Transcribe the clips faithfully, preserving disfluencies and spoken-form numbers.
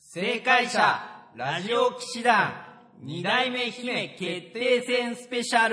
正解者ラジオ騎士団に代目姫決定戦スペシャル。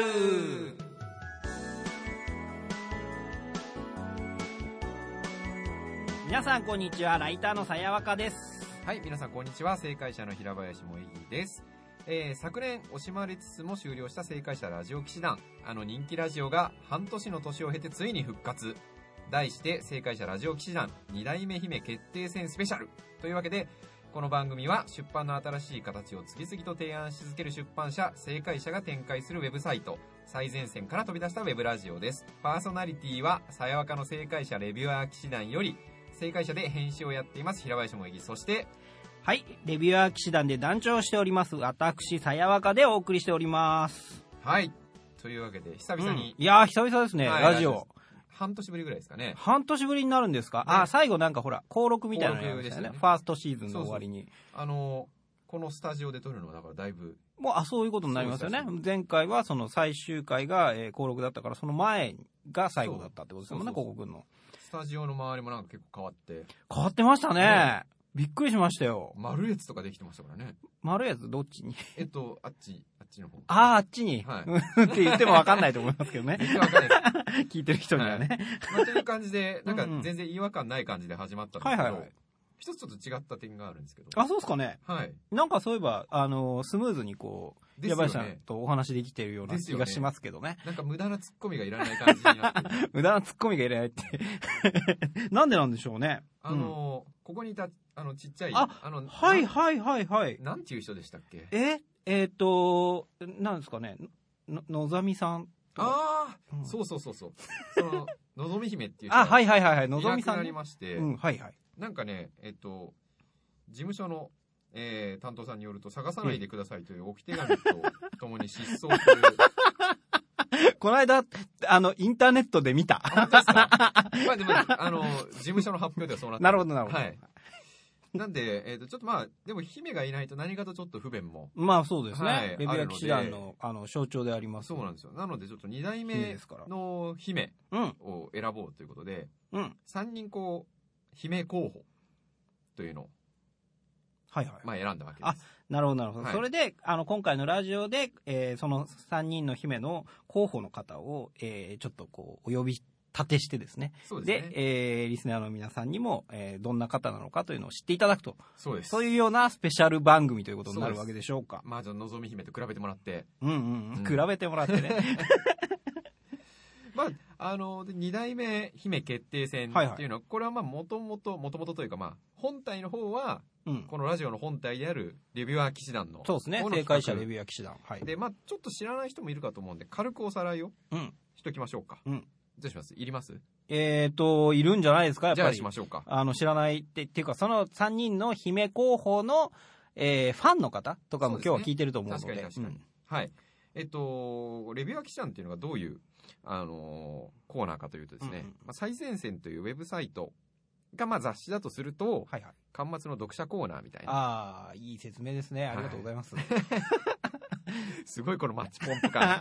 皆さんこんにちは、ライターのさやわかです。 はい、皆さんこんにちは、正解者の平林萌木です。えー、昨年惜しまれつつも終了した正解者ラジオ騎士団、あの人気ラジオが半年の年を経てついに復活。題して正解者ラジオ騎士団に代目姫決定戦スペシャルというわけで、この番組は出版の新しい形を次々と提案し続ける出版社正解者が展開するウェブサイト、最前線から飛び出したウェブラジオです。パーソナリティはさやわかの正解者レビュアー騎士団より正解者で編集をやっています平林萌木、そしてはい、レビュアー騎士団で団長をしております私さやわかでお送りしております。 はい、というわけで久々に、 うん、いやー久々ですね、はい、ラジオ半年ぶりぐらいですかね。 半年ぶりになるんですか、ね、あ、最後なんかほら登録みたいなのやりましたよね、ファーストシーズンの終わりに。 そうそう、あのこのスタジオで撮るのはだからだいぶもう、あ、そういうことになりますよね。前回はその最終回が、えー、登録だったから、その前が最後だったってことですもんね、ここくんのスタジオの周りもなんか結構変わって変わってましたね、ね、びっくりしましたよ。 丸越とかできてましたからね。 丸越どっちにえっとあっちあっちの方。 ああ、あっちに、はい、って言っても分かんないと思いますけどね。 言って分かんない聞いてる人にはね、 はい、まあ、という感じでなんか全然違和感ない感じで始まったんですけど、はいはいはい、一つちょっと違った点があるんですけど。 あ、そうですかね。 はい。 なんかそういえばあのスムーズにこう平林さんとお話できてるような気がしますけど ね, ねなんか無駄なツッコミがいらない感じになってる。 無駄なツッコミがいらないってなんでなんでしょうね。 あの、うん、ここにいたあのちっちゃいああのはいはいはいはい、 なんていう人でしたっけ。 ええー、っとなんですかね、ののぞみさん。 ああ、うん、そうそうそうそう。そののぞみ姫っていう人あ、はいはいはいはい、のぞみさん、 いなくなりまして、 うん、はいはい。 なんかね、えっと事務所の、えー、担当さんによると、探さないでくださいという置き手紙とともに失踪というこの間あのインターネットで見た。 本当ですか。まあでもあの事務所の発表ではそうなってなるほどなるほど、 はい、なんで、えー、とちょっとまあでも姫がいないと何かとちょっと不便も、 まあそうですね、はい、レビュアー騎士団 の, ああの象徴であります。 そうなんですよ。なのでちょっとに代目の姫を選ぼうということで、うん、さんにんこう姫候補というのを、 はいはい、 まあ、選んだわけです。 あ、なるほどなるほど、はい、それであの今回のラジオで、えー、そのさんにんの姫の候補の方を、えー、ちょっとこうお呼び立てしてですね、 そうですね、 で、えー、リスナーの皆さんにも、えー、どんな方なのかというのを知っていただくと、 そうです、 そういうようなスペシャル番組ということになるわけでしょうか。 まあじゃあのぞみ姫と比べてもらって、 うんうん、うん、比べてもらってねまあ、あのに代目姫決定戦っていうのは、はいはい、これはまあもともともともとというか、まあ本体の方は、うん、このラジオの本体であるレビュアー騎士団の、 そうですね、正解者レビュアー騎士団、はい、 で、まあちょっと知らない人もいるかと思うんで軽くおさらいをしときましょうか、うん、どうします？いります？ えーといるんじゃないですか、やっぱり。 じゃあしましょうか。 あの知らないってっていうか、そのさんにんの姫候補の、えー、ファンの方とかも今日は聞いてると思うので、 確かに確かに、うん、はい。えっとレビュアー騎士団っていうのがどういうあのー、コーナーかというとですね、うんうん、まあ、最前線というウェブサイトがまあ雑誌だとすると、はいはい、巻末の読者コーナーみたいな。 ああ、いい説明ですね、ありがとうございます、はい、 すごいこのマッチポンプ感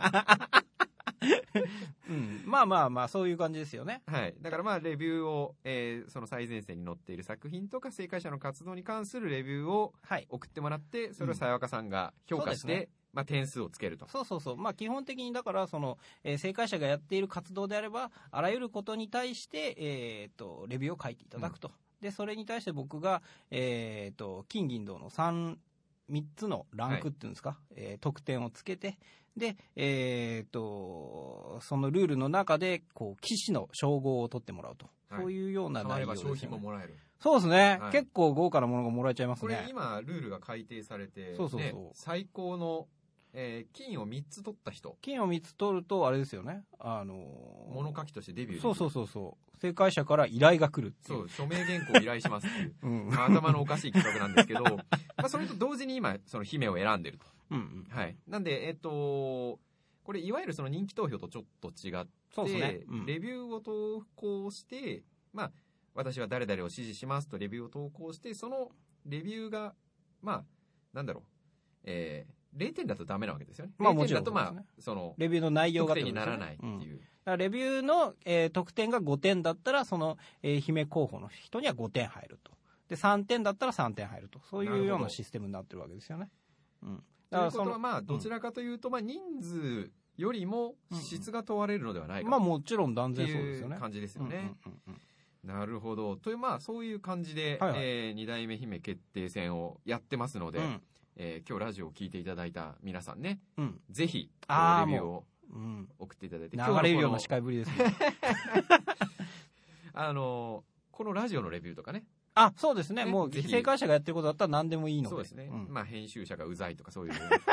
うん、まあまあまあそういう感じですよね。 はい。だからまあレビューを、えー、その最前線に載っている作品とか正解者の活動に関するレビューを送ってもらって、はい、それをさやわかさんが評価して、うん、まあ、点数をつけると。 そうそうそう、まあ、基本的にだからその、えー、正解者がやっている活動であればあらゆることに対して、えー、とレビューを書いていただくと、うん、でそれに対して僕が、えー、と金銀銅のさんみっつのランクっていうんですか、はい、えー、得点をつけて、で、えー、とそのルールの中でこう騎士の称号を取ってもらうと、はい、そういうような内容ですよね。 商品ももらえる。 そうですね、はい、結構豪華なものがもらえちゃいますね。 これ今ルールが改定されて、 そうそうそう、ね、 最高の、えー、金をみっつ取った人、 金をみっつ取るとあれですよね、あのー、 物書きとしてデビューできる。 そうそうそうそう、正解者から依頼が来るっていう。 そう、署名原稿を依頼しますっていう、うん、まあ、頭のおかしい企画なんですけどまあそれと同時に今その姫を選んでると、うんうん、はい、なんでえっ、ー、とこれいわゆるその人気投票とちょっと違って、 そうですね、うん、 レビューを投稿して、まあ私は誰々を支持しますとレビューを投稿して、そのレビューがまあなんだろう、えー、れいてんだとダメなわけですよね。 まあもちろんれいてんだとまあそのレビューの内容が得点にならないっていう、うん、だからレビューの、えー、得点がごてんだったらその、えー、姫候補の人にはごてん入ると。 でさんてんだったらさんてん入ると、そういうようなるほどなシステムになってるわけですよね。うん、 ということはまあうんどちらかというと、まあ人数よりも質が問われるのではないかまあともちろん断って然そうですよね。 いう感じですよね。 うんうんうんうんなるほど。というまあそういう感じで、 はいはいえー、に代目姫決定戦をやってますので、 うんえー今日ラジオを聞いていただいた皆さんね、 うんぜひあーレビューをうん送っていただいて、 流れるような今日のこの司会ぶりですね。 あのーこのラジオのレビューとかね、 あ、そうですね。 ねもうぜひ正解者がやってることだったら何でもいいので。 そうですね、 んまあ編集者がうざいとかそういう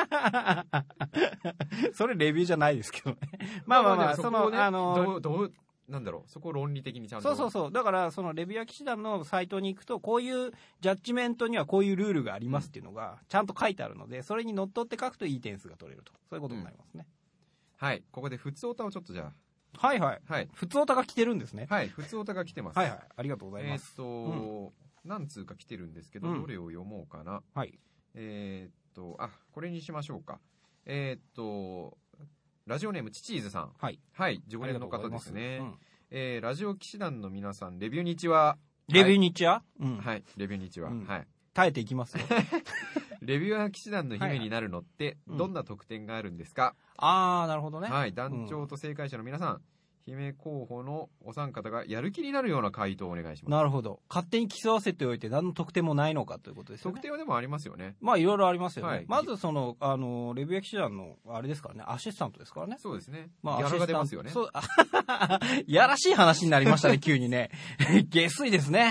それレビューじゃないですけどね。まあまあまあ、その、 でもこをねあの、 どうどうなんだろう、そこを論理的にちゃんとそうそうそう。だから、そのレビュアー騎士団のサイトに行くと、こういうジャッジメントにはこういうルールがありますっていうのが、ちゃんと書いてあるので、それにのっとって書くといい点数が取れると。そういうことになりますね。 はい、ここで普通オタをちょっとじゃはいはい。 あはい普通オタが来てるんですね。 はい普通オタが来てます。 はいはい。ありがとうございえーっます。 と、何通か来てるんですけど、 うんどれを読もうかな。 はい。 えーっと、あ、これにしましょうか。えーっと、ラジオネームチチーズさん。 はい。 はい、常あり連の方がとうございます。 ですね。 うんえーラジオ騎士団の皆さん、レビュー日は、 レビュー日はうん。 はい、レビュー日は、 うんはい。 耐えていきますよ。 レビュアー騎士団の姫になるのって、 うんどんな特典があるんですか、 あー、なるほどね。 はい、団長と正解者の皆さん、姫候補のお三方がやる気になるような回答をお願いします。 なるほど。勝手に競わせておいて何の得点もないのかということですよね。 特典はでもありますよね。 まあいろいろありますよね。 はいまずその、あの、レビュア騎士団の、あれですからね、アシスタントですからね。 そうですね。 まあ、 ギャラが出ますよね。 そう、あやらしい話になりましたね、急にね。下水ですね。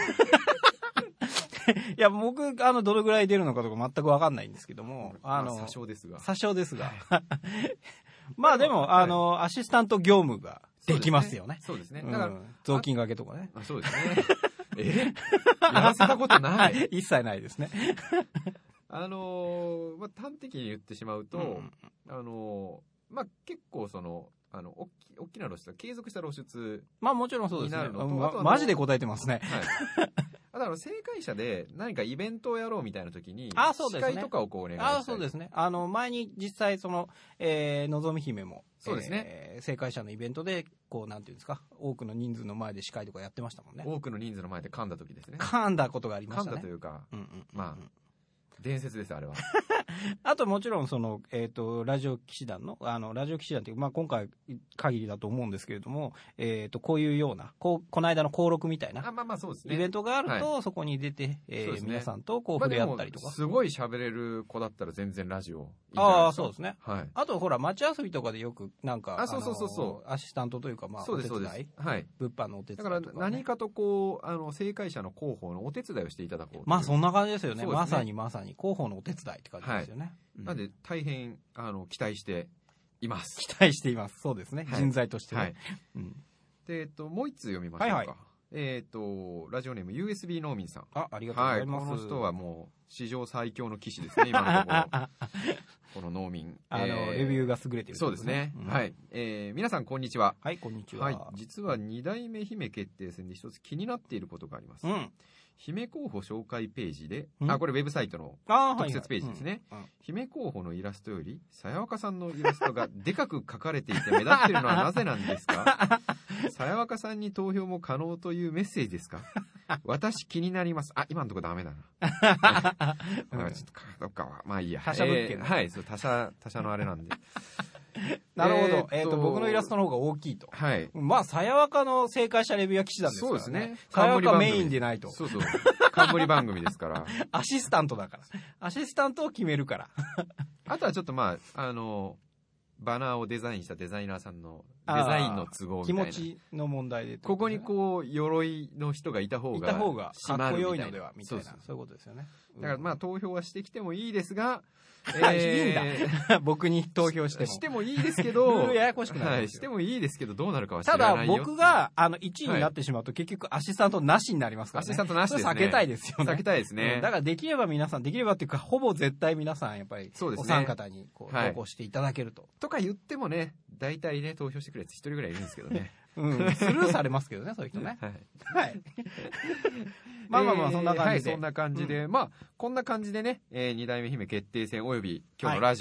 いや、僕、あの、どのぐらい出るのかとか全くわかんないんですけども、あの、 まあ、詐称ですが。 詐称ですが。まあでも、 はいあの、アシスタント業務ができますよね。 そうですね。 うんだから、 雑巾掛けとかね。 あそうですね。えやらせたことない。 一切ないですね。 あのーまあ、端的に言ってしまうと、 うんあのーまあ、結構その、あの、大き大きな露出、継続した露出、 まあもちろんそうですね。 になるのとまあとあのマジで答えてますね。 はい。あだから正解者で何かイベントをやろうみたいな時に、 あそうですね司会とかをこうお願いしたい。 ああ、そうですね。あの、前に実際、その、えー、のぞみ姫も、 そうですねえー正解者のイベントで、こう、なんていうんですか、多くの人数の前で司会とかやってましたもんね。 多くの人数の前で噛んだ時ですね。 噛んだことがありま噛んしたね。 だというか、 うんうんうんうんまあ伝説です、あれは。 あともちろんその、えっ、と、ラジオ騎士団の、あの、ラジオ騎士団っていう、まあ今回限りだと思うんですけれども、えっ、と、こういうような、こう、この間の登録みたいなあ、まあまあそうですね。 イベントがあると、 はそこに出て、えーそうですね皆さんとこう触れまあでも合ったりとか。 すごい喋れる子だったら全然ラジオいいんじゃないですか。 ああ、そうですね。 はい。 あとほら、街遊びとかでよく、なんか、 あそうそうそうそうあのアシスタントというか、まあ、 そうです、そうですお手伝い。 はい。 物販のお手だから伝いとか、ね。 何かとこう、あの、正解者の広報のお手伝いをしていただこうという。 まあそんな感じですよね。 そうですねまさにまさに広報のお手伝いって感じですよね。うんなんで大変、あの、期待しています。 期待しています。そうですね。 はい人材としてね。 はい。 うんで、えっと、もう一通読みましょうか。 はいはいえっと、ラジオネーム ユーエスビー 農民さん。 あ、ありがとうごはい。こざいます。 の人はもう、史上最強の騎士ですね、今のところ。この農民。 あの、 えーレビューが優れてる、 そうですね。 んはい。えー皆さん、こんにちは。 はい、こんにちは。 はい。実は二代目姫決定戦で一つ気になっていることがあります。 うん。 姫候補紹介ページで、 うんあ、これウェブサイトのあー特設ページです。ね。 はいはい姫候補のイラストより、さやわかさんのイラストがでかく描かれていて目立っているのはなぜなんですかさやわかさんに投票も可能というメッセージですか私気になります。あ、今のとこダメだな。あちょっとか、どっかは、まあいいや。 他社物件えーはい、そう、他社、他社のあれなんで。 なるほど。えっ、 えーっとと、僕のイラストの方が大きいと。 はい。 まあ、さやわかの正解者レビューは騎士団ですからね。 そうですねさやわかメインでないと。 そうそう。冠番組ですから。 アシスタントだから。アシスタントを決めるから。 あとはちょっとまあ、あの、バナーをデザインしたデザイナーさんのデザインの都合みたいな。 気持ちの問題で。 ここにこう、鎧の人がいた方が、 いた方がかっこよいのでは、みたいな。 そうそうそういうことですよね。 だからまあ、投票はしてきてもいいですが、 あいいんだ僕に投票しても。 してもいいですけど、 ルールややこしくなるんはい、 ですよしてもいいですけど、どうなるかは知ただらないよ。 僕が、あの、いちいになってしまうと結局アシスタントなしになりますからね。 アシスタントなしですね。 それ避けたいですよね。 避けたいですうねん。だからできれば皆さん、できればっていうか、ほぼ絶対皆さん、やっぱり、 そうですねお三方に、こう、 はい投稿していただけると。 とか言ってもね、大体ね、投票してくるやつ一人ぐらいいるんですけどね。 うん。スルーされますけどね、そういう人ね。 はい。 はい。まあまあまあ、そんな感じで。 はい、そんな感じで、まあ、こんな感じでね、えー、二代目姫決定戦および今日のラジオ、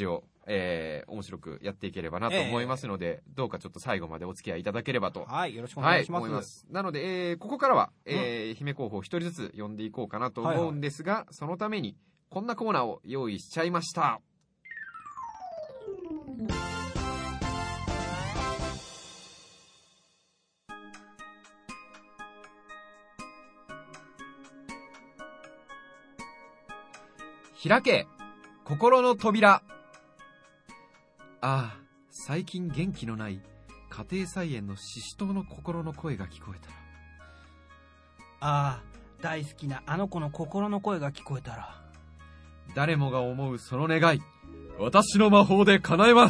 えー、面白くやっていければなと思いますので、えー、どうかちょっと最後までお付き合いいただければと。 はい、よろしくお願いします。はい、 思います。なので、えー、ここからは、えーうん、姫候補一人ずつ呼んでいこうかなと思うんですが、はいはい、そのために、こんなコーナーを用意しちゃいました。開け心の扉。ああ、最近元気のない家庭菜園のシシトウの心の声が聞こえたら。 ああ、大好きなあの子の心の声が聞こえたら。 誰もが思うその願い、私の魔法で叶えます。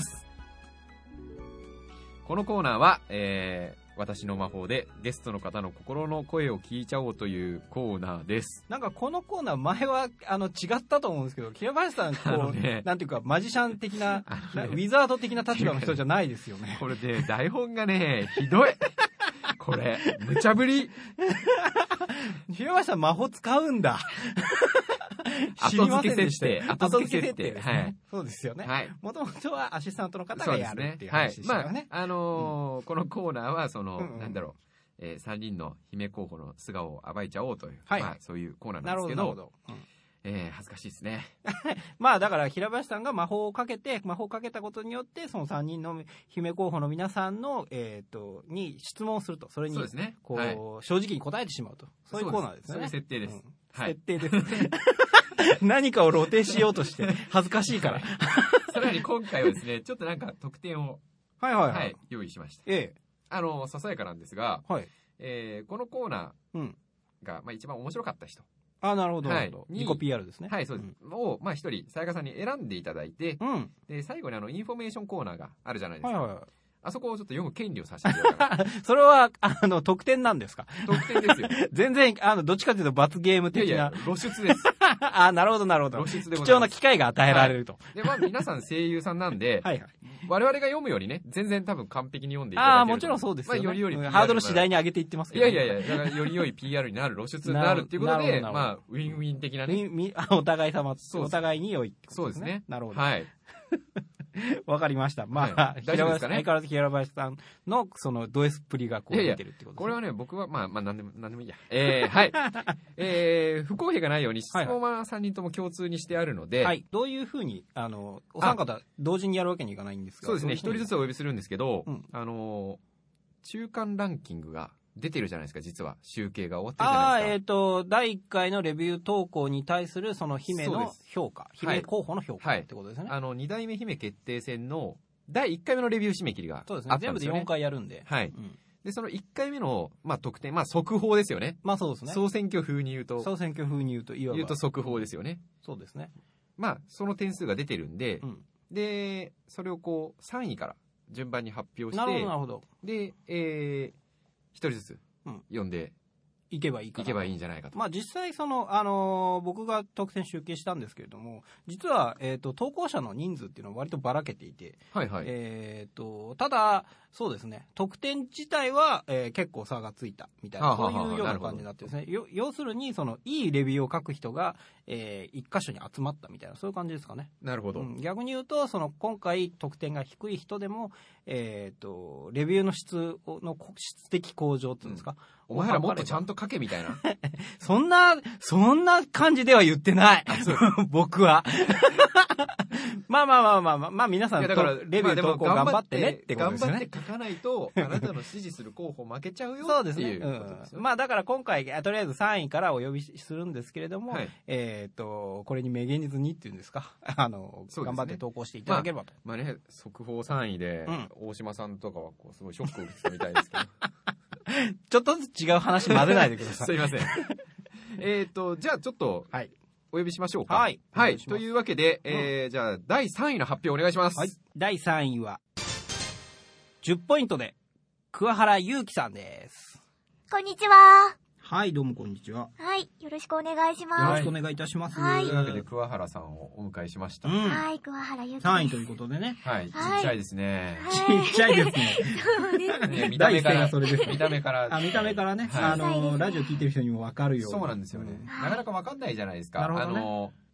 このコーナーは、えー、私の魔法でゲストの方の心の声を聞いちゃおうというコーナーです。 なんかこのコーナー前はあの違ったと思うんですけど、平林さんこう、ね、なんていうかマジシャン的な、ね、ウィザード的な立場の人じゃないですよね。 これで台本がねひどい。これ無茶ぶり。 平林さん魔法使うんだ。知りませんでした。後付け設定ですね。はい、そうですよね。はい。もともとはアシスタントの方がやるっていう話でしたよね。はい。まあ、 あのーうん、このコーナーはその、うんうん、なんだろう、えー、さんにんの姫候補の素顔を暴いちゃおうという、はい、まあそういうコーナーなんですけど。なるほど。なるほど。うんえー、恥ずかしいですね。 まあだから平林さんが魔法をかけて魔法をかけたことによってそのさんにんの姫候補の皆さんのえっ、ー、とに質問をすると、それにそうですね、こう、はい、正直に答えてしまうと、そういうコーナーですね。 そういう設定です。うんはい、設定です。何かを露呈しようとして恥ずかしいから。 さらに今回はですね、ちょっとなんか特典をはいはいはい、 はい、用意しました。 ええ、 あのささやかなんですが、 はい、 えー、このコーナーが、まあ一番面白かった人。 あ、なるほど、なるほど。自己 ピーアール ですね。 はい、そうです。うん、を、まあ一人、さやかさんに選んでいただいて、うん、で、最後にあの、インフォメーションコーナーがあるじゃないですか。はいはいはい、あそこをちょっと読む権利をさせてください。 それは、あの、特典なんですか？ 特典ですよ。 全然、あの、どっちかというと罰ゲーム的な。いやいや、 露出です。 あ、なるほどなるほど。 露出でございます。 貴重な機会が与えられると。 はい、で、まあ皆さん声優さんなんで、はいはい。我々が読むよりね、全然多分完璧に読んでいただける。 ああ、もちろんそうですよね。 まあ、よりより、 うん、ハードル次第に上げていってますけど、ね。 いやいやいや、だからより良い ピーアール になる、露出になるっていうことで、まあ、ウィンウィン的なね。 お互い様、お互いに良いってことですね。そうですね。なるほど。 はい。 わかりました。まあ、はい、大丈夫ですかね。相変わらず平林さんの、その、ド S っぷりがこう出てるってことですね。いやいやこれはね、僕は、まあ、まあ、なんでも、なんでもいいや。えー、はい。えー、不公平がないように質問はさんにんとも共通にしてあるので、はい、はい。 どういうふうに、あの、お三方、同時にやるわけにいかないんですが。 そうですね、一人ずつお呼びするんですけど、うん、あの、中間ランキングが、出てるじゃないですか、実は。集計が終わってるじゃないですか。 ああ、えっ、ー、と、だいいっかいのレビュー投稿に対する、その姫の評価。姫候補の評価、はい、ってことですね。 あの、に代目姫決定戦のだいいっかいめのレビュー締め切りがあったんですよね。 そうですね。全部でよんかいやるんで。 はい。うん、で、そのいっかいめの、まあ、得点、まあ、速報ですよね。 まあ、そうですね。 総選挙風に言うと。 総選挙風に言うと、いわば。 言うと速報ですよね。 そうですね。 まあ、その点数が出てるんで、うん、で、それをこう、さんいから順番に発表して、 なるほど、なるほど。 で、えー、ひとりずつ。うん、読んでいけばいいかな。 いけばいいんじゃないかと。 まあ実際その、あのー、僕が得点集計したんですけれども、実は、えっ、ー、と、投稿者の人数っていうのは割とばらけていて、はいはい。えっ、ー、と、ただ、そうですね、得点自体は、えー、結構差がついたみたいな、はあはあ、そういうような感じになってですね、よ要するに、その、いいレビューを書く人が、えー、一箇所に集まったみたいな、そういう感じですかね。 なるほど。うん、 逆に言うと、その、今回得点が低い人でも、えっ、と、レビューの質の、質的向上っていうんですか、 うん、お前らもっとちゃんと書けみたいな。 そんな、そんな感じでは言ってない。僕は。まあまあまあまあまあ、まあ皆さんとレビュー投稿頑張ってねってことですね。 頑張って書かないと、あなたの支持する候補負けちゃうよっていう。そうですね。 うん、まあだから今回、とりあえずさんいからお呼びするんですけれども、はい、えっ、ー、と、これにめげにずにっていうんですか、あの、ね、頑張って投稿していただければと。 まあ、まあね、速報さんいで、うん、大島さんとかはこうすごいショックを受けてたみたいですけど。 ちょっとずつ違う話混ぜないでください。 すいません。えっと、じゃあちょっと、はい。お呼びしましょうか。 はい。 はい。というわけで、えー、うん、じゃあ、だいさんいの発表お願いします。はい。 だいさんいは、じゅっポイントで、桑原祐希さんです。 こんにちは。 はい、どうもこんにちは。 はい、よろしくお願いします。 よろしくお願いいたします。 はい。というわけで、桑原さんをお迎えしました。 うん、はい、桑原祐希です。 さんいということでね。 はい、ちっちゃいですね。 はい、ちっちゃいですね。 そうですね。 見た目から、それです。見た目から。 あ、見た目からね、はい、あの、ラジオ聞いてる人にもわかるように。 そうなんですよね。なかなかわかんないじゃないですか。なるほどね。あの、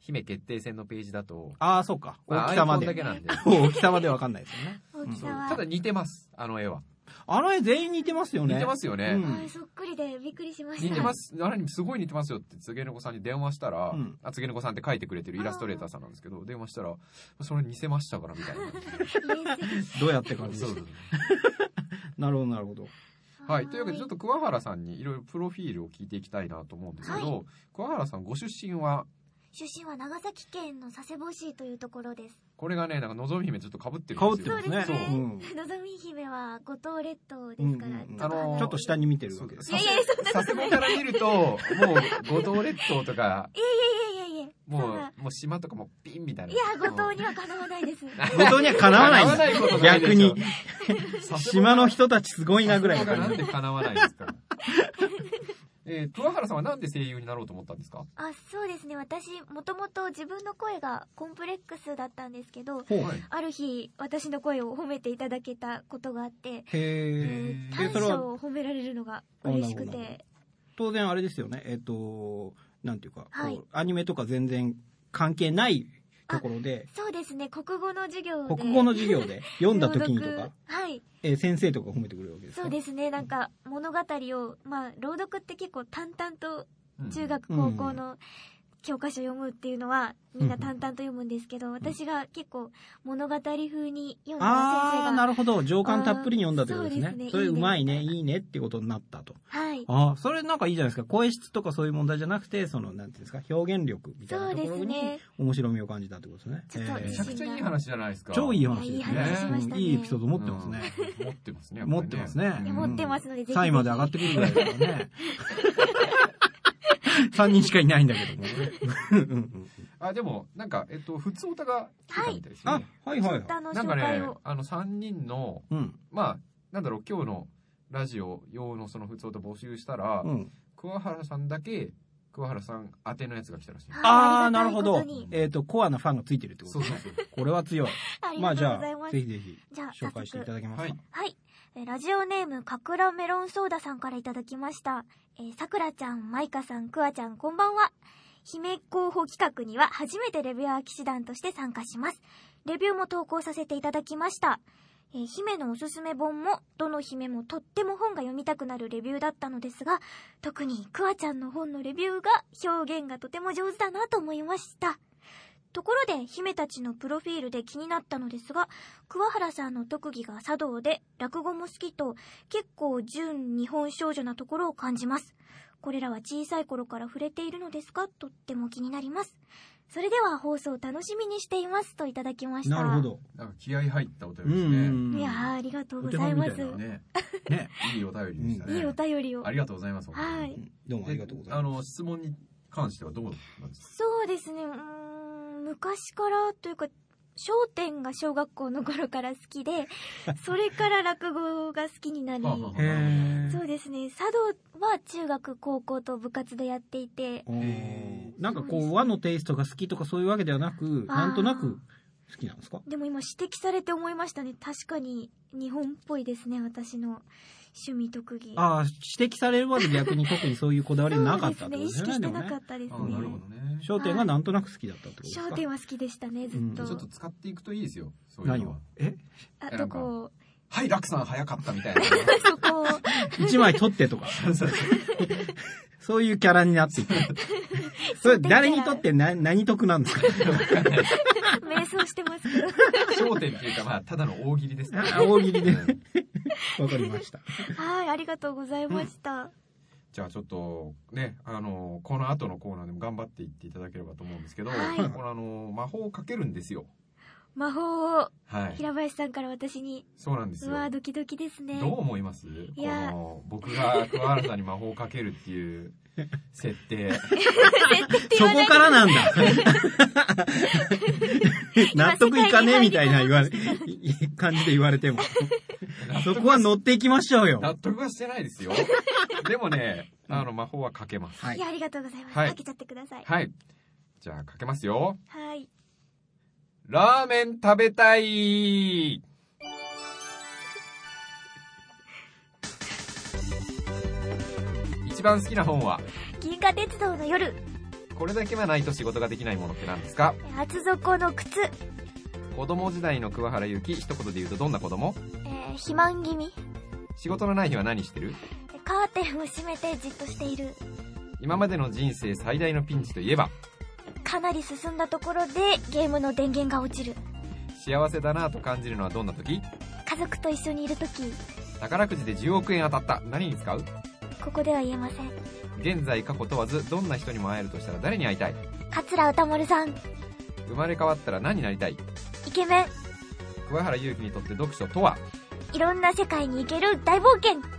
姫決定戦のページだと、 ああ、そうか。 まあ大きさまアイコンだけで。 なんで。 大きさまでわかんないですよね。 大きさは。 ただ似てます、あの絵は。 あの絵全員似てますよね。 似てますよね。 うんはい、そっくりでびっくりしました。 似てます。あれにすごい似てますよって、つげねこさんに電話したら、 うんあ、つげねこさんって書いてくれてるイラストレーターさんなんですけど、電話したら、それ似せましたから、みたいな。 冷静どうやって感じそうそうなるほど、なるほど。 はい。というわけで、ちょっと桑原さんにいろいろプロフィールを聞いていきたいなと思うんですけど、 は桑原さんご出身は、 出身は長崎県の佐世保市というところです。 これがね、なんかのぞみ姫ちょっと被ってる被っんですよ。 てますね。 そうですねうんのぞみ姫は五島列島ですから、 うんうんうんちょっと離れてちょっと下に見てるわけです。 いやいやそんな佐世保から見ると、もう五島列島とか、 いやいやいやいやもそんなう、もう島とかもピンみたいな。 いや五島にはかなわないです。 五島にはかなわないんだ。 叶わないことないでしょ逆に。 佐世保島の人たちすごいなぐらいの佐世保が感じ。 なんで叶わないんですか。えー、桑原さんはなんで声優になろうと思ったんですか。 あ、そうですね。私もともと自分の声がコンプレックスだったんですけど、 ほう。 はいある日私の声を褒めていただけたことがあって、 へええ。 ー、 で、 短それは所を褒められるのが嬉しくあなるほどて、 当然あれですよね。えっと、なんていうか、 はいこうアニメとか全然関係ないところで、 そうですね。国語の授業で国語の授業で読んだ時にと朗か、 読はい、 えー先生とか褒めてくれるわけですか。 そうですね。なんか物語を、まあ朗読って結構淡々とうん中学高校の教科書読むっていうのはみんな淡々と読むんですけど、私が結構物語風に読んだら先生ああ、 が、 なるほど。情感たっぷりに読んだってことですね。 あーそうですねそれうまいね、 いいねいいねってことになったと。 はい、 ああ、それなんかいいじゃないですか。声質とかそういう問題じゃなくて、その、なんていうんですか、表現力みたいなそうでところにすね。 面白みを感じたってことですね。 ちょっとえーめちゃくちゃいい話じゃないですか。 超いい話ですね。 いやいい話しましたねうんいいエピソード持ってますね。 うん持ってますね。 持ってますね。 で持ってますので、ぜひぜひさんいまで上がってくるぐらいだからね。さんにんしかいないんだけども。うんうんあ、でも、なんか、えっと、普通オタが来てたみたいですね。 あ、はいはいはい。 歌のなんかね紹介を、、 あの、さんにんの、 うん。 まあ、なんだろう、今日のラジオ用のその普通オタ募集したら、 うん。 桑原さんだけ、桑原さん宛てのやつが来たらしい。 ああ、 ありがたないるほどことに。 えっと、コアなファンがついてるってことですね。 そうそうそう。 これは強い。 ありまあじゃあがとうございま、す。 ぜひぜひじゃあ、 紹介していただけますか。 はいはい。えーラジオネーム、かくらメロンソーダさんからいただきました。えー、さくらちゃん、まいかさん、くわちゃん、こんばんは。姫候補企画には初めてレビュアー騎士団として参加します。レビューも投稿させていただきました。えー姫のおすすめ本も、どの姫もとっても本が読みたくなるレビューだったのですが、特にくわちゃんの本のレビューが表現がとても上手だなと思いました。ところで、姫たちのプロフィールで気になったのですが、桑原さんの特技が茶道で、落語も好きと、結構純日本少女なところを感じます。これらは小さい頃から触れているのですか？とっても気になります。それでは放送楽しみにしていますといただきました。 なるほど。 なんか気合入ったお便うんりですね。 うん。 いやー、ありがとうございます。 お手本みたいね、 ね。 いいお便りでしたね。 いいお便りを。 ありがとうございます。本当にはいうんどうもありがとうございあます。 の、質問に関してはどうなんですか？ そうですね、うーん、昔からというか、笑点が小学校の頃から好きで、それから落語が好きになり、 はあはあへーそうですね、茶道は中学、高校と部活でやっていて、 おーへーなんかこう和のテイストが好きとかそういうわけではなく、 あーなんとなく好きなんですか？ でも今指摘されて思いましたね。確かに日本っぽいですね、私の趣味特技。 ああ、指摘されるまで逆に特にそういうこだわりなかったってことですよね。 そうですね、意識してでもねなかったですあなるほね。 どね。 商店がなんとなく好きだったってことですか？ 笑点は好きでしたね、ずっと。 うんちょっと使っていくといいですよ。そういう何をのは。 えあ、 なんかどこを、 はい、楽さん早かったみたいな。 そこを、 一枚取ってとか。そういうキャラになっていく。それ誰にとってな何得なんですか？ 瞑想してますけど。 焦点っていうか、まあ、ただの大喜利ですね。 あ大喜利で。わかりました。 はい、ありがとうございました。 じゃあちょっと、ね、あの、この後のコーナーでも頑張っていっていただければと思うんですけど、 はいこのあの、魔法をかけるんですよ。 魔法をはい。 平林さんから私に、 そうなんですよ。 うわー、ドキドキですね。 どう思いますこやの、僕が桑原さんに魔法をかけるっていう設定。 そこからなんだ。納得いかねえみたいな言われ、感じで言われても。そこは乗っていきましょうよ。 納得はしてないですよ。でもね、あの、魔法はかけます。 はいいや、ありがとうございます。 はいかけちゃってください。 はい。じゃあ、かけますよ。 はい。 ラーメン食べたい。一番好きな本は、 銀河鉄道の夜。 これだけはないと仕事ができないものって何ですか？ 厚底の靴。 子供時代の桑原ゆき、一言で言うとどんな子供？ えー、肥満気味。 仕事のない日は何してる？ カーテンを閉めてじっとしている。 今までの人生最大のピンチといえば？ かなり進んだところでゲームの電源が落ちる。 幸せだなぁと感じるのはどんな時？ 家族と一緒にいるとき。 宝くじでじゅうおくえん当たった。何に使う？ ここでは言えません。 現在過去問わずどんな人にも会えるとしたら誰に会いたい？ 桂歌丸さん。 生まれ変わったら何になりたい？ イケメン。 桑原ゆきにとって読書とは？ いろんな世界に行ける大冒険。 うん。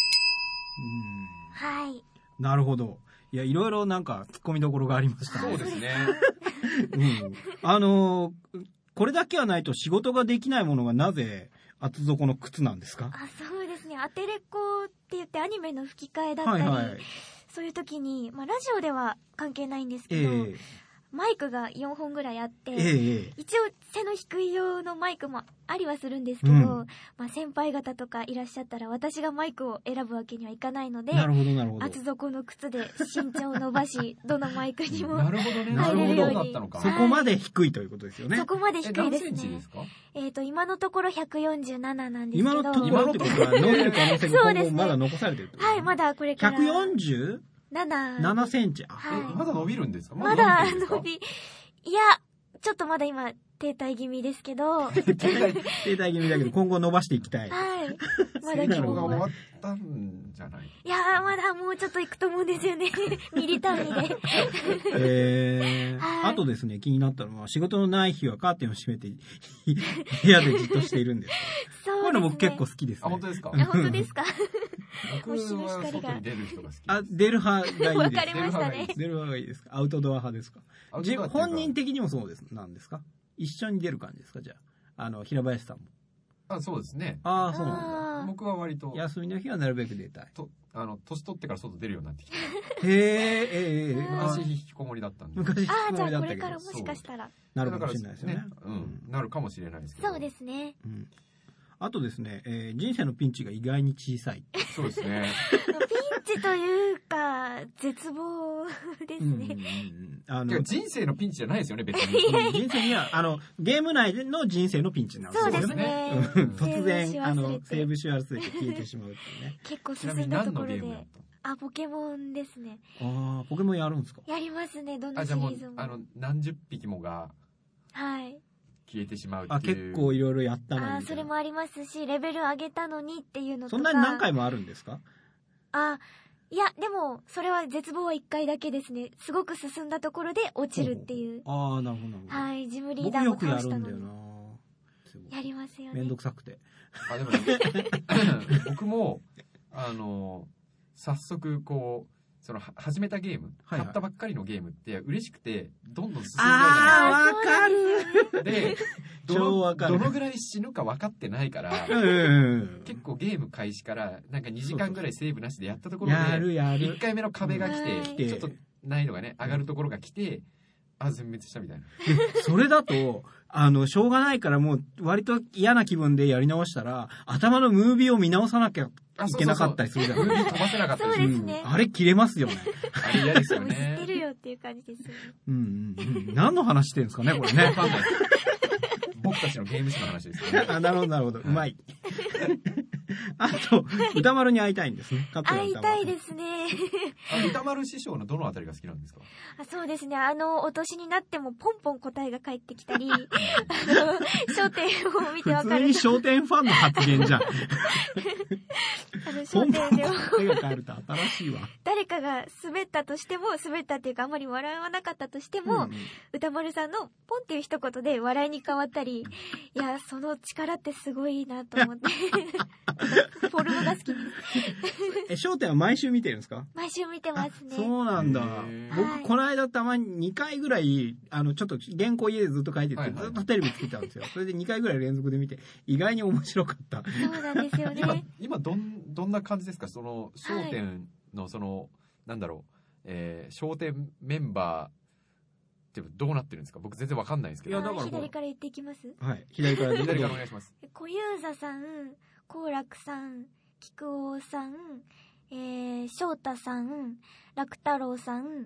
はい。 なるほど。いや、いろいろなんか突っ込みどころがありましたね。 そうですね。 うん。あのー、これだけはないと仕事ができないものがなぜ厚底の靴なんですか？ あ、そうですね。アテレコって言ってアニメの吹き替えだったり、 はいはい。 そういう時に、まあラジオでは関係ないんですえけど、 えマイクがよんほんぐらいあって、 ええ一応背の低い用のマイクもありはするんですけど、 うんまあ先輩方とかいらっしゃったら私がマイクを選ぶわけにはいかないので、 なるほどなるほど。 厚底の靴で身長を伸ばし、どのマイクにもなるほどね。 なるほどそういうことだったのか。 そこまで低いということですよね。 そこまでえ、 低い何ですねセンチです。か？ えっと、今のところひゃくよんじゅうなななんですけど、 今のところってことは伸びる可能性が今後まだ残されてるってことはい、まだこれから。 ひゃくよんじゅうななななセンチ。あはいえ、まだ伸びるんですか？ まだ伸びてるんですか伸び、いや、ちょっとまだ今、停滞気味ですけど、はい。 停滞停滞気味だけど今後伸ばしていきたい。 まだ今日成長が終わは。 ったんじゃない？ いやー、まだもうちょっと行くと思うんですよね。ミリ単位で。 えーはいあとですね、気になったのは、仕事のない日はカーテンを閉めて、部屋でじっとしているんです。 そうですね。 こういうの僕結構好きですね。 あ、本当ですか？ あ、本当ですか？ 僕は外に出る人が好きです。 あ、出る派がいいです。 わかりましたね。 出る派がいいですか？アウトドア派ですか？ アウトドアっていうか本人的にもそうです、なんですか？一緒に出る感じですか？じゃあ、あの、平林さんも。 あ、そうですね。 ああ、そうなんだ。 あー僕は割と、 休みの日はなるべく出たい。 と、あの、年取ってから外出るようになってきて。 へえ、ええ、ええ。 昔引きこもりだったんで。 昔、 ああ、じゃあだったけどこれからもしかしたら。 なるかもしれないですよね。 うん。なるかもしれないですけど。 そうですね。 うん。あとですね、えー人生のピンチが意外に小さい。 そうですね。 ピンチというか、絶望ですうんうんうんね。 うんあのてか、人生のピンチじゃないですよね、別に。 人生には、あの、ゲーム内での人生のピンチなんですそうよね。 ですね。 うん突然、あの、セーブブし忘れて消えてしまうっていうね。 結構ちなみに進んだと何のころで。 ゲームやったの？ あ、ポケモンですね。 ああ、ポケモンやるんですか？ やりますね、どのあ、じゃあもうシリーズ、も。 あの、何十匹もがはい。 消えてしまうってあ、 いう。 結構いろいろやったのにあー、 みたいな。 それもありますし、レベル上げたのにっていうのとか。 そんなに何回もあるんですか？ あ、いや、でも、それは絶望はいっかいだけですね。すごく進んだところで落ちるっていう。 ああ、なるほど、なるほど。 はい、ジムリー僕ダーもよくやる倒したのに。 んだよな。 やりますよね。 めんどくさくて。 あ、でもね、僕も、あの、早速、こう、その、は始めたゲーム、 はいはい買ったばっかりのゲームって嬉しくて、どんどん進んじゃうじゃないあー、わかる。 ですか。で、ど超のわかるどのぐらい死ぬか分かってないから、 うんうん結構ゲーム開始から、なんかにじかんぐらいセーブなしでやったところやで、 るやるいっ。かいめの壁が来はいて、ちょっと難易度がね、上がるところが来て、あ、全滅したみたいな。 でそれだと、あの、しょうがないからもう割と嫌な気分でやり直したら、頭のムービーを見直さなきゃいけなかったりするじゃないムービー飛ばせなかったりする。 そうですねうんあれ切れますよね。 あれ嫌ですよもう知ってね。 るよっていう感じですよね。 うんうんうん。何の話してるんですかね、これねわ。かんない。僕たちのゲーム誌の話ですよね。 あ、なるほど、なるほど。うまい。あと、歌丸に会いたいんですね。 会いたいですね。 あ、歌丸師匠のどのあたりが好きなんですか？ あ、そうですね。あの、お年になってもポンポン答えが返ってきたり、あの、焦点を見てわ普通にかると、 商店ファンの発言じゃん。 あの、 ポ焦ンポン点でも、 手が変えると新しいわ。 誰かが滑ったとしても、滑ったっていうかあんまり笑わなかったとしても、 うん歌丸さんのポンっていう一言で笑いに変わったり、いや、その力ってすごいなと思って。フォルムが好きです。 え、商店は毎週見てるんですか？ 毎週見てますね。 そうなんだへー。 僕、 はいこの間たまににかいぐらい、あの、ちょっと原稿家でずっと書いてて、 はいはいずっとテレビつけてたんですよ。それでにかいぐらい連続で見て、意外に面白かった。 そうなんですよ今ね。、 今どん、どんな感じですか？その、商店のその、なんだろう、えー、商店メンバーってどうなってるんですか？僕全然わかんないんですけど。 いやだからあ左から言っていきます。 はい。左から左からお願いします。 小遊三さん、好楽さん、菊王さん、えー、翔太さん、楽太郎さん、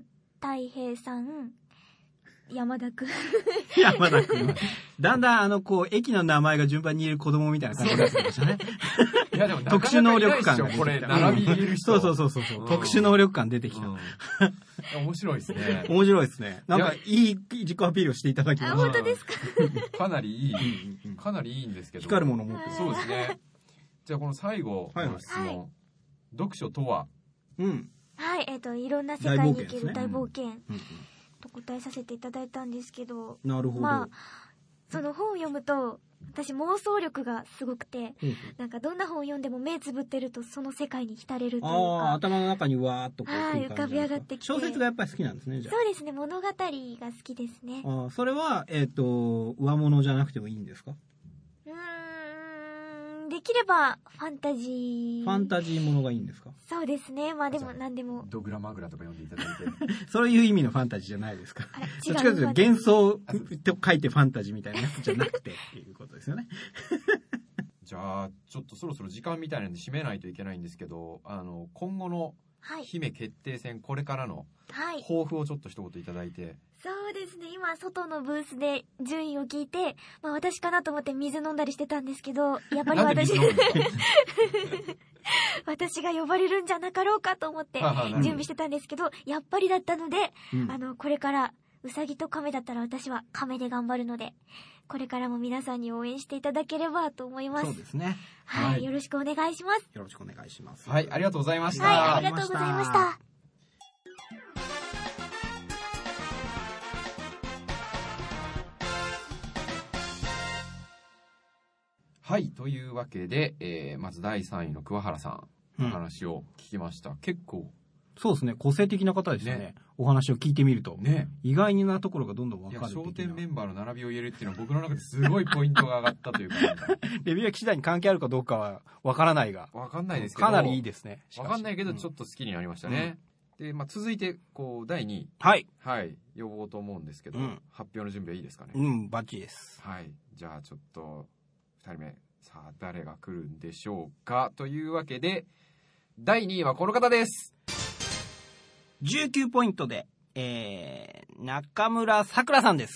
太平さん、山田くん。 山田くん。だんだん、あの、こう、駅の名前が順番にいる子供みたいな感じになってきましたね。 いやでも特殊能力感が出てきた。 これ、並び入れる人。 そうそうそうそう、うん。特殊能力感出てきた。うん、 面白いですね。 面白いですね。なんか、いい自己アピールをしていただきました。 あ、本当ですか。 かなりいい、かなりいいんですけど。 光るものを持ってる。 そうですね。じゃあ、この最後の質問。はい、読書とは？ うん。 はい、えっと、いろんな世界に行ける大冒険。と答えさせていただいたんですけど。 なるほど。 まあ、その本を読むと、私妄想力がすごくて、うん、なんかどんな本を読んでも目つぶってるとその世界に浸れるというか、 ああ、頭の中にわーっとこう、 はい、浮かび上がってきて、 小説がやっぱり好きなんですね。じゃあそうですね、物語が好きですね。 あ、それはえっ、ー、と上物じゃなくてもいいんですか？ うーん、できればファンタジーファンタジーものがいいんですか？ そうですね。まあでも何でもドグラマグラとか読んでいただいてそういう意味のファンタジーじゃないですか？どっちかというと幻想と書いてファンタジーみたいなやつじゃなくてっていうことですよねじゃあちょっとそろそろ時間みたいなんで締めないといけないんですけど、あの今後の姫決定戦、これからの抱負をちょっと一言いただいて。はい、 そうですね、今外のブースで順位を聞いて、まあ、私かなと思って水飲んだりしてたんですけど、やっぱり私私が呼ばれるんじゃなかろうかと思って準備してたんですけど、やっぱりだったので、うん、あのこれからウサギとカメだったら私はカメで頑張るので、これからも皆さんに応援していただければと思います。 そうですね。 はい、はい、よろしくお願いします。 よろしくお願いします。 はい、ありがとうございました。 はい、ありがとうございました。 はい、というわけで、えー、まずだいさんいの桑原さんの話を聞きました。うん、結構。 そうですね、個性的な方ですよね。ね、お話を聞いてみると。ね。意外なところがどんどん分かる。 笑点メンバーの並びを入れるっていうのは僕の中ですごいポイントが上がったというか。 レビューは騎士団に関係あるかどうかは分からないが。 分かんないですけど。 かなりいいですね。 分かんないけど、ちょっと好きになりましたね。うん、で、まあ、続いて、こう、だいにい。 はい。 はい。呼ぼうと思うんですけど、うん、発表の準備はいいですかね。 うん、バッチリです。 はい。じゃあ、ちょっと、ふたりめ。さあ、誰が来るんでしょうか。というわけで、だいにいはこの方です。 じゅうきゅうポイントで、えー、中村さくらさんです。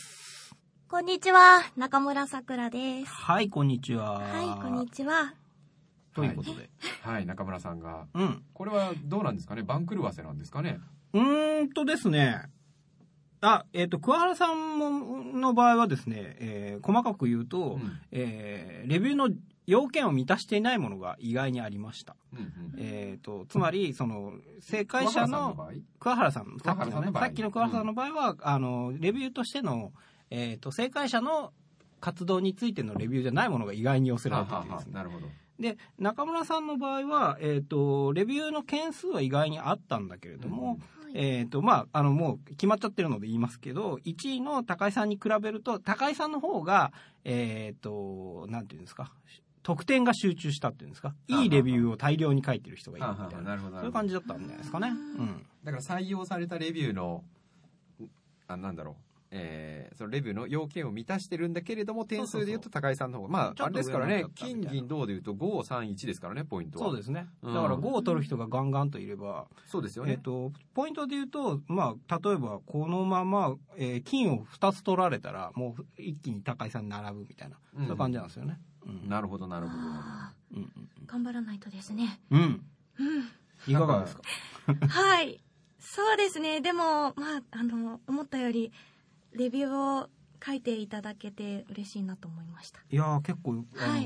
こんにちは、中村さくらです。 はい、こんにちは。 はい、こんにちは。 ということで。 はい、はい、中村さんが。 うん。 これはどうなんですかね？番狂わせなんですかね？ うーんとですね。あ、えっ、ー、と、桑原さんもの場合はですね、えー、細かく言うと、うん、えー、レビューの要件を満たしていないものが意外にありました。うんうん、えっ、ー、と、つまり、その、正解者の、桑原さん、さっきのね、さっきの桑原さんの場合は、うん、あの、レビューとしての、えっ、ー、と、正解者の活動についてのレビューじゃないものが意外に寄せられていてですね。 なるほど。 で、中村さんの場合は、えっ、ー、と、レビューの件数は意外にあったんだけれども、うん、えっ、ー、と、まあ、あの、もう決まっちゃってるので言いますけど、いちいの高井さんに比べると、高井さんの方が、えっ、ー、と、なんていうんですか、得点が集中したっていうんですか、いいレビューを大量に書いてる人がいるみたいな、そういう感じだったんじゃないですかね。うん。 だから採用されたレビューの、あ、なんだろう。えー、そのレビューの要件を満たしてるんだけれども、点数で言うと高井さんの方が、まあ、あれですからね、金銀銅で言うとご、さん、いちですからね、ポイントは。 そうですね。だからごを取る人がガンガンといれば、 そうですよね。 えっと、ポイントで言うと、まあ、例えばこのまま、えー、金をふたつ取られたら、もう一気に高井さんに並ぶみたいな、そういう感じなんですよね。 うん、なるほど、なるほど。 うん、頑張らないとですね。 うん。 うん。 いかがですか？ はい。そうですね。でも、まあ、あの、思ったより、レビューを書いていただけて嬉しいなと思いました。 いやー結構、あのーはい、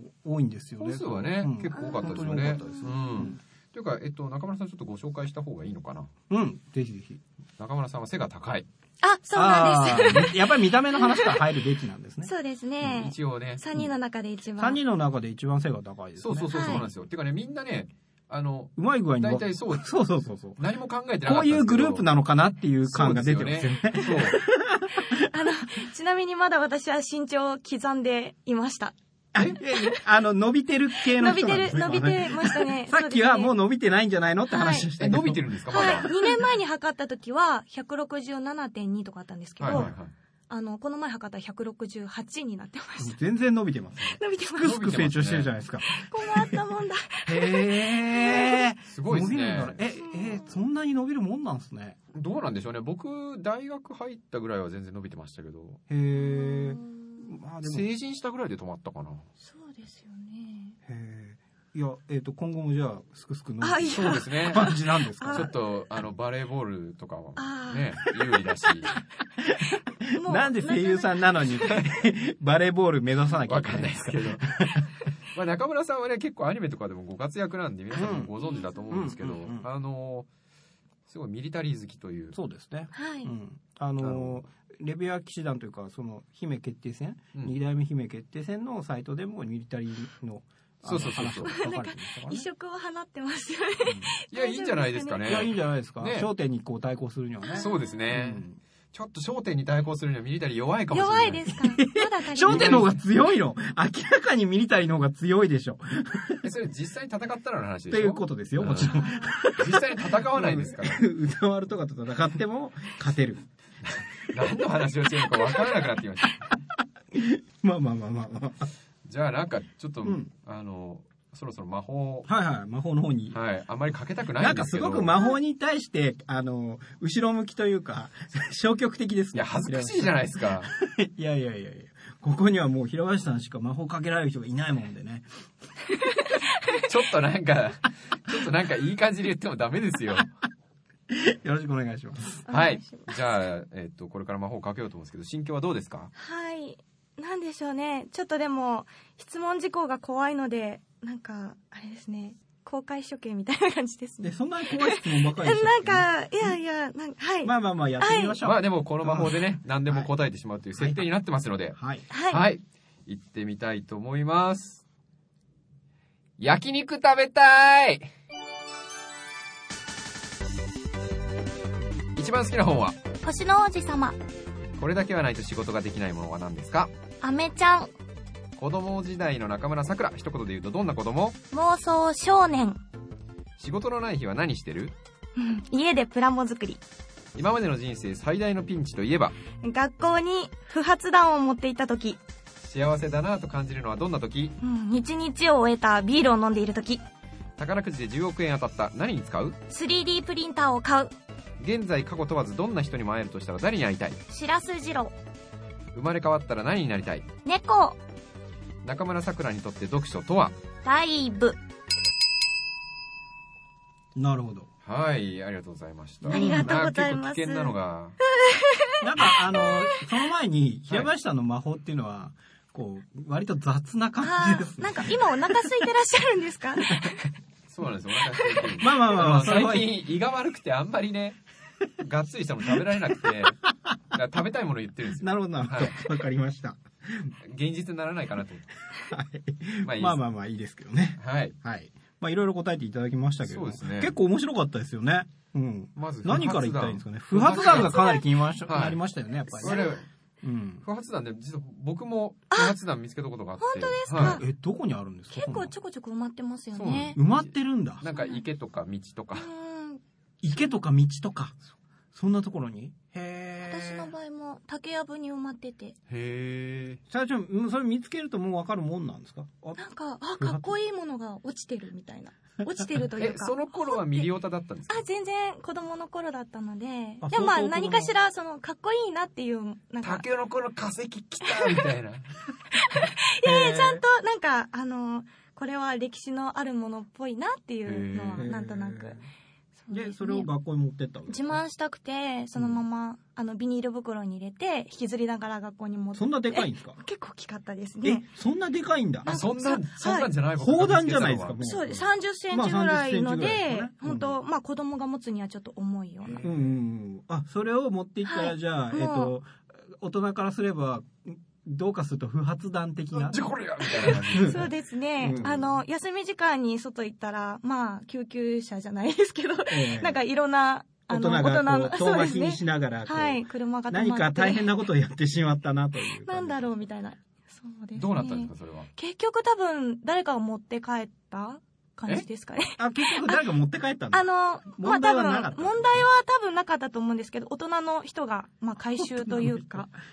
多いんですよね。 本数はね、うん、結構多かったですよね。 本当に多かったです。うん。 というか、えっと、中村さんちょっとご紹介した方がいいのかな。 うん、ぜひぜひ。 中村さんは背が高い。 あ、そうなんです。 やっぱり見た目の話から入るべきなんですね。 そうですね。 うん、一応ね。 さんにんの中で一番。 さんにんの中で一番背が高いですね。 そうそうそう、そうなんですよ。はい、てかね、みんなね、あの、 うまい具合に。 大体そう。 そうそうそうそう。 何も考えてなかったんですけど。 こういうグループなのかなっていう感が出てますよね。そう。 あの、ちなみにまだ私は身長を刻んでいました。 えあの、伸びてる系の人なんですね。 伸びてる、伸びてましたね。 さっきはもう伸びてないんじゃないのって話をしたけど、 はい、伸びてるんですかまだ。 はい。にねんまえに測った時は ひゃくろくじゅうななてんに とかあったんですけど、はいはいはい、 あの、この前測ったらひゃくろくじゅうはちになってました。 全然伸びてますね。 伸びてますすくすく成長してるじゃないですか。 困ったもんだ。 へー。 すごいですね伸びるんだね。え、え、そんなに伸びるもんなんですね。 どうなんでしょうね。僕、大学入ったぐらいは全然伸びてましたけど、 へー。まあでも、 成人したぐらいで止まったかな。 そうですよね。 へー。いや、えっと、今後もじゃあ、すくすく伸びてあいやそうですね。 感じなんですか？ ちょっと、あの、バレーボールとかはあね、有利だし、 もうなんで声優さんなのに、バレーボール目指さなきゃいけわかなんいですか？ ないですけど。まあ中村さんはね、結構アニメとかでもご活躍なんで、皆さんもご存知だと思うんですけどうんうんうんう、んあの、すごいミリタリー好きという。 そうですね。 はい。 うん。あのー、レビュア騎士団というか、その、姫決定戦、 うん二代目姫決定戦のサイトでもミリタリーの、あのそうそうそうそう話が書かれてましたからね異色を放ってますよね。 いや、いいんじゃないですかね。 いや、いいんじゃないですか。 ね焦点にこう対抗するにはね。 そうですね。 うんちょっと焦点に対抗するにはミリタリー弱いかもしれない。 弱いですか？まだ足りない。 焦点の方が強いの。明らかにミリタリーの方が強いでしょ。 えそれ実際に戦ったらの話でしょっていうことですよ、もちろん。 実際に戦わないですから。 歌丸とかと戦っても勝てる。 何の話をしてるのか分からなくなってきました。 まあまあまあまあまあ。 じゃあなんかちょっと、 うんあの、そろそろ魔法、 はいはい、魔法の方に。 はい、あんまりかけたくなないんかすんですけど。 ごく魔法に対して、あの、後ろ向きというか、消極的ですね。 いや、恥ずかしいじゃないですか。 いやいやいやいや。ここにはもう平林さんしか魔法かけられる人がいないもんでね。 ちょっとなんか、ちょっとなんかいい感じで言ってもダメですよ。 よろしくお願いします。 はいお願します。 じゃあ、えっと、これから魔法をかけようと思うんですけど、心境はどうですか？ はい。なんでしょうね。ちょっとでも、質問事項が怖いので、なんか、あれですね。公開処刑みたいな感じですで、 ね。 そんなに怖い質問ばかりでしたなんっけか、いやいや、なんか、はい。 まあまあまあ、やってみましょう。 まあでもこの魔法でね、何でも答えてしまうという設定になってますので、 はい。 はい。 はい。行ってみたいと思います。焼肉食べたい。一番好きな本は？ 星の王子様、 これだけはないと仕事ができないものは何ですか？ アメちゃん、 子供時代の中村さくら、一言で言うとどんな子供？ 妄想少年、 仕事のない日は何してる？ うん家でプラモ作り。 今までの人生最大のピンチといえば？ 学校に不発弾を持っていた時、 幸せだなと感じるのはどんな時？ うん、一日を終えたビールを飲んでいる時、 宝くじでじゅうおくえん当たった。何に使う？ スリーディー プリンターを買う、 現在過去問わずどんな人にも会えるとしたら誰に会いたい？ しらす二郎、 生まれ変わったら何になりたい？ 猫、 中村さくらにとって読書とは？ ライブ。 なるほど。 はい、ありがとうございました。 ありがとうございますなんか結構危険なのが。 なんか、あの、その前に、平林さんの魔法っていうのは、こう、割と雑な感あじですね。 ーなんか今お腹空いてらっしゃるんですか？ そうなんですよ。お腹空いてる。 まあまあまあまあ、 あのそれは最近胃が悪くてあんまりね、がっつりしたもの食べられなくて、だから食べたいもの言ってるんですよ。 なるほど、なるほはいど。わかりました。 現実にならないかなと思って。まあいいです。 まあまあまあ、いいですけどね。 はい。 はい。まあ、いろいろ答えていただきましたけども、 そうですね結構面白かったですよね。うん。 まず、 何から言ったらいいんですかね。不発弾がかなり気になりましたはいなりましたよね、やっぱりこれね。うん。 不発弾で、実は僕も不発弾見つけたことがあって。本当ですかえ、どこにあるんですか？ 結構ちょこちょこ埋まってますよそうなんね。 埋まってるんだ。 なんか池とか道とか。 うん池とか道とか。そんなところにへ私の場合も竹やぶに埋まってて、 へー。 最初、うんそれ見つけるともうわかるもんなんですか？あなんか、あ、かっこいいものが落ちてるみたいな。落ちてるといえう、か。 その頃はミリオタだったんですか？ あ、全然子供の頃だったので、 あでもまあ相当子供何かしら、その、かっこいいなっていう、なんか、 タケノコの化石来たみたいな。 いやいや、ちゃんと、なんか、あの、これは歴史のあるものっぽいなっていうのは、 へーなんとなく。そうですで、 ねそれを学校に持ってったんです自か？ 慢したくて、そのまま、あの、ビニール袋に入れて、引きずりながら学校に持ってって。 そんなでかいんですか？ 結構大きかったですえね。、 そんなでかいんだ。 あ、そんな、 はいそんなんじゃない僕砲弾じゃないですか、もう。 そうです。さんじゅっセンチぐらいのまあさんじゅっセンチぐらいですでよね、 本当まあ子供が持つにはちょっと重いような。 うんうんうん。あ、それを持っていったら、 はいじゃあ、えっもと、大人からすれば、どうかすると不発弾的な。 じゃこれやみたいな感じで。 そうですね。 うんあの、休み時間に外行ったら、まあ、救急車じゃないですけど、 ええなんかいろんな、 大人がこう、遠そうですね巻きにし。ながら、こうはい、車が止まって。 何か大変なことをやってしまったなという。 なんだろうみたいな。そうですね。 どうなったんですか、それは。 結局多分、誰かが持って帰った感じですかね。 あ、結局誰か持って帰ったんだ。 あの、まあ問多分、 題はなかった問題は多分なかったと思うんですけど、大人の人が、まあ回収というか、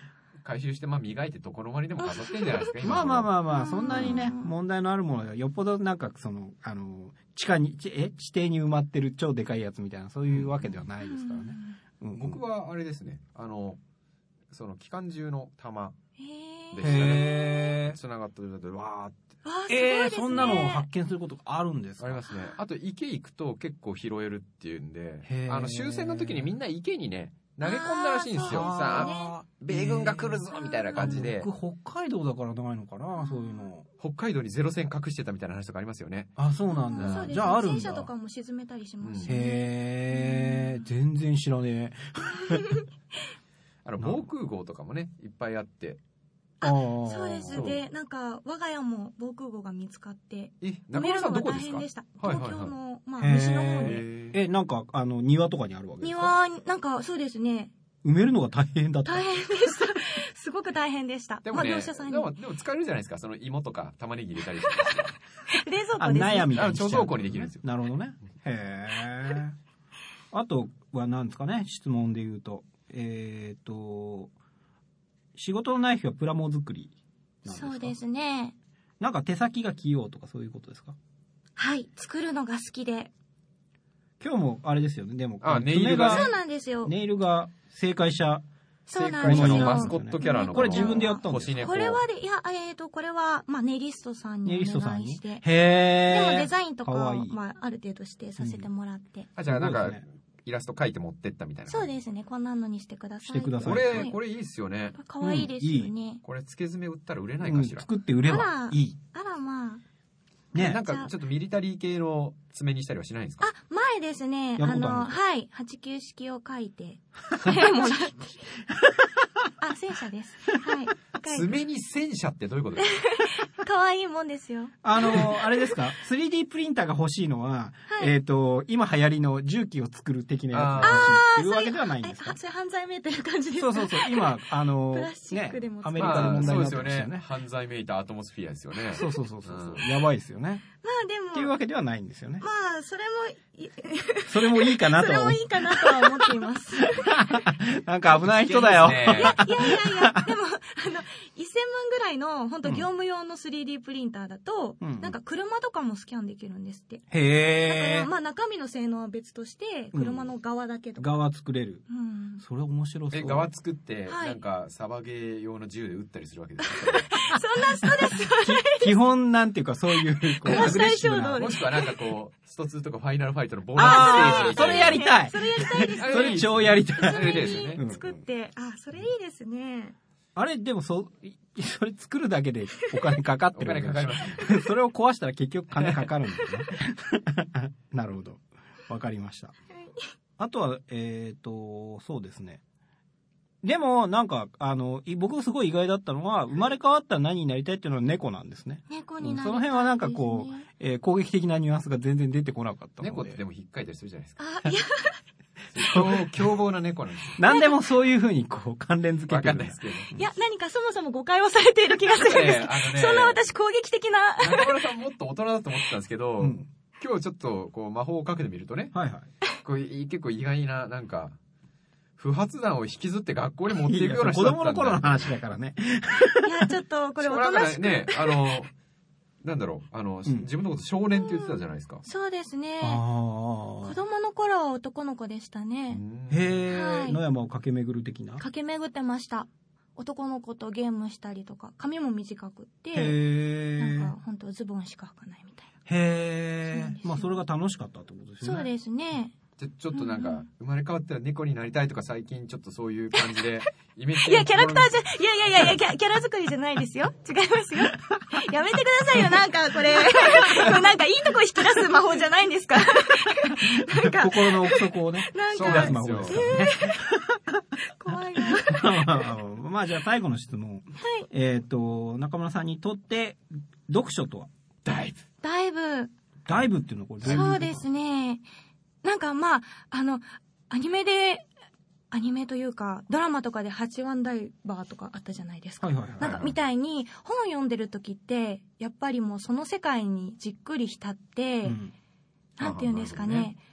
回収して、まあ磨いてどこの間にでも飾ってんじゃないですか、今まあまあまあ。 あまあ、そんなにね、問題のあるものがよっぽどなんかその、あの、地下に、え地底に埋まってる超でかいやつみたいな、そういうわけではないですからね。うんうん、 僕はあれですね、あの、その機関銃の弾でへしたね。 へー。 繋がった状態でわーって。 あー、すごいですね。 えー、そんなのを発見することがあるんですか？ ありますね。あと池行くと結構拾えるっていうんでへ、ーあの終戦の時にみんな池にね、投げ込んだらしいんですよ。 あーさそうですねあ、米軍が来るぞみたいな感じで。 僕、北海道だからないのかな、そういうの。 北海道にゼロ戦隠してたみたいな話とかありますよね。 あ、そうなんだ。 そうですね。 じゃああるんだ。 戦車とかも沈めたりしますしね。 へー、全然知らねえ。 あの、防空壕とかもね、いっぱいあって。 あ、 あーそうです。 そうで、なんか、我が家も防空壕が見つかって、 え、 埋中村さめるのがんどこですか大変でした。 はいはいはい東京の、まあ、 へー西の方に。 ええ、なんか、あの、庭とかにあるわけですか？ 庭、なんか、そうですね。 埋めるのが大変だった。 大変でした。すごく大変でした。まあ、 でもね、 業者さんに。 でも、でも使えるじゃないですか。その芋とか玉ねぎ入れたりとかして。 冷蔵あ、 庫です、ね。 悩みたいにしちゃうあの貯蔵庫にできるんですよなるほどね。へー。あとは何ですかね、質問で言うと。えっと、仕事のない日はプラモ作りなんですか？ そうですね。 なんか手先が器用とかそういうことですか？ はい。作るのが好きで。 今日もあれですよね、でも。 あネイルがねそうなんですよ。 ネイルが正解者。 そうなんです正解者のよ。 マスコットキャラのこれ自分でやったんですか？ 星猫。 これはで、いや、えっ、と、これは、まあ、ネイリストさんにネイリストおさんに願いして。 へー。 でもデザインとかを、 かわいい。 まあ、ある程度してさせてもらって。 あ、じゃあなんかすごいですね、 イラスト描いて持ってったみたいな。 そうですね。こんなのにしてください。 してくださいこれ、 はいこれいいっすよね。 かわいいですよね。 これ、付け爪売ったら売れないうんかしら。 作って売ればあらいい。 あら、まあ。 ねなんか、ちょっとミリタリー系の爪にしたりはしないんですか？ あ、前ですね、あやることあるの、 んですはい、はちきゅう式を書いて、もらって。あ、戦車です。はい。書いて爪に戦車ってどういうことですか？ かわいいもんですよ。 あの、あれですか ?スリーディー プリンターが欲しいのは、 はいえっ、と、今流行りの重機を作る的なやつが欲しいっていうわけではないんですか？ え、それ犯罪めいてる感じですか？ そうそうそう。今、あのプラスチックでも、 ねアメリカで問題になってましたよね。 犯罪めいたアトモスフィアですよね。 そうそうそうそう。 うんやばいですよね。 まあでも、 っていうわけではないんですよね。 まあ、それもい、 それもいいかなとは思うそれもいいかなとは思っています。いなんか危ない人だよ。 危険ですねやいやいや、でも、あの、せんまんぐらいの、本当業務用の スリーディー プリンターだと、 うんなんか車とかもスキャンできるんですって。だかへー。 らまあ中身の性能は別として、車の側だけとか。 側作れる。 うん。 それ面白そう。 え、側作って、 はいなんか、サバゲー用の銃で撃ったりするわけですか？ そんな人ですよね。 基本なんていうかそういう、こう、 殺したいアグレッシブな衝動。 もしくはなんかこう、ストツーとかファイナルファイトのボーナスステージあー、そみたいなれやりたい。 それやりたいです。 それ超やりたい。 それですよねに作って、あ、それいいですね。 あれ、でもそ、それ作るだけでお金かかっておるわけ金かでしょかります。 それを壊したら結局金かかるんだよね。なるほど。わかりました。あとは、えっ、と、そうですね。でも、なんか、あの、い僕すごい意外だったのは、生まれ変わったら何になりたいっていうのは猫なんですね。 猫になりたいですね。 その辺はなんかこう、えー攻撃的なニュアンスが全然出てこなかったので。 猫ってでも引っかいたりするじゃないですか。 あ、いや、 凶凶暴な猫なんですよ。 何でもそういう風にこう関連付けわてるかんないですけど。 いや、何かそもそも誤解をされている気がするんですけど、 あのねそんな私攻撃的な。 中村さんもっと大人だと思ってたんですけど、 うん。 今日ちょっとこう魔法をかけてみるとね、 はいはい。 こうい結構意外な、なんか、不発弾を引きずって学校に持っていくような子人だったんだ供の頃の話だからね。 いや、ちょっと、これしかもなんかおとなしく。 ね、あの、なんだろう、あの、 うん自分のこと少年って言ってたじゃないですか。 そうですね。 あ子供の頃は男の子でしたね。 あ。へえ、 はい野山を駆け巡る的な。 駆け巡ってました。男の子とゲームしたりとか、髪も短くって、 へえ。 なんか本当ズボンしか履かないみたいな。 へえ。 そうなんですよまあそれが楽しかったってことですよね。 そうですね。 じゃちょっとなんかうん、 生まれ変わったら猫になりたいとか最近ちょっとそういう感じで、イメージいや、キャラクターじゃ、いやいやいやいや、キャキャラ作りじゃないですよ。違いますよ。やめてくださいよ、なんかこれ。これなんかいいとこ引き出す魔法じゃないんですか。なんか、 心の奥底をね、 なんそうか出す魔法ですからね。 怖いな。 まあじゃあ最後の質問。えっと、中村さんにとって、読書とはダイブ。 だいぶ、 ダイブっていうのはこれどういうことそうですね。なんかまあ、あの、アニメで、アニメというか、ドラマとかではちわんダイバーとかあったじゃないですか。 はいはいはい。 なんかみたいに本読んでる時ってやっぱりもうその世界にじっくり浸って、 うんなんて言うんですかあなるほどね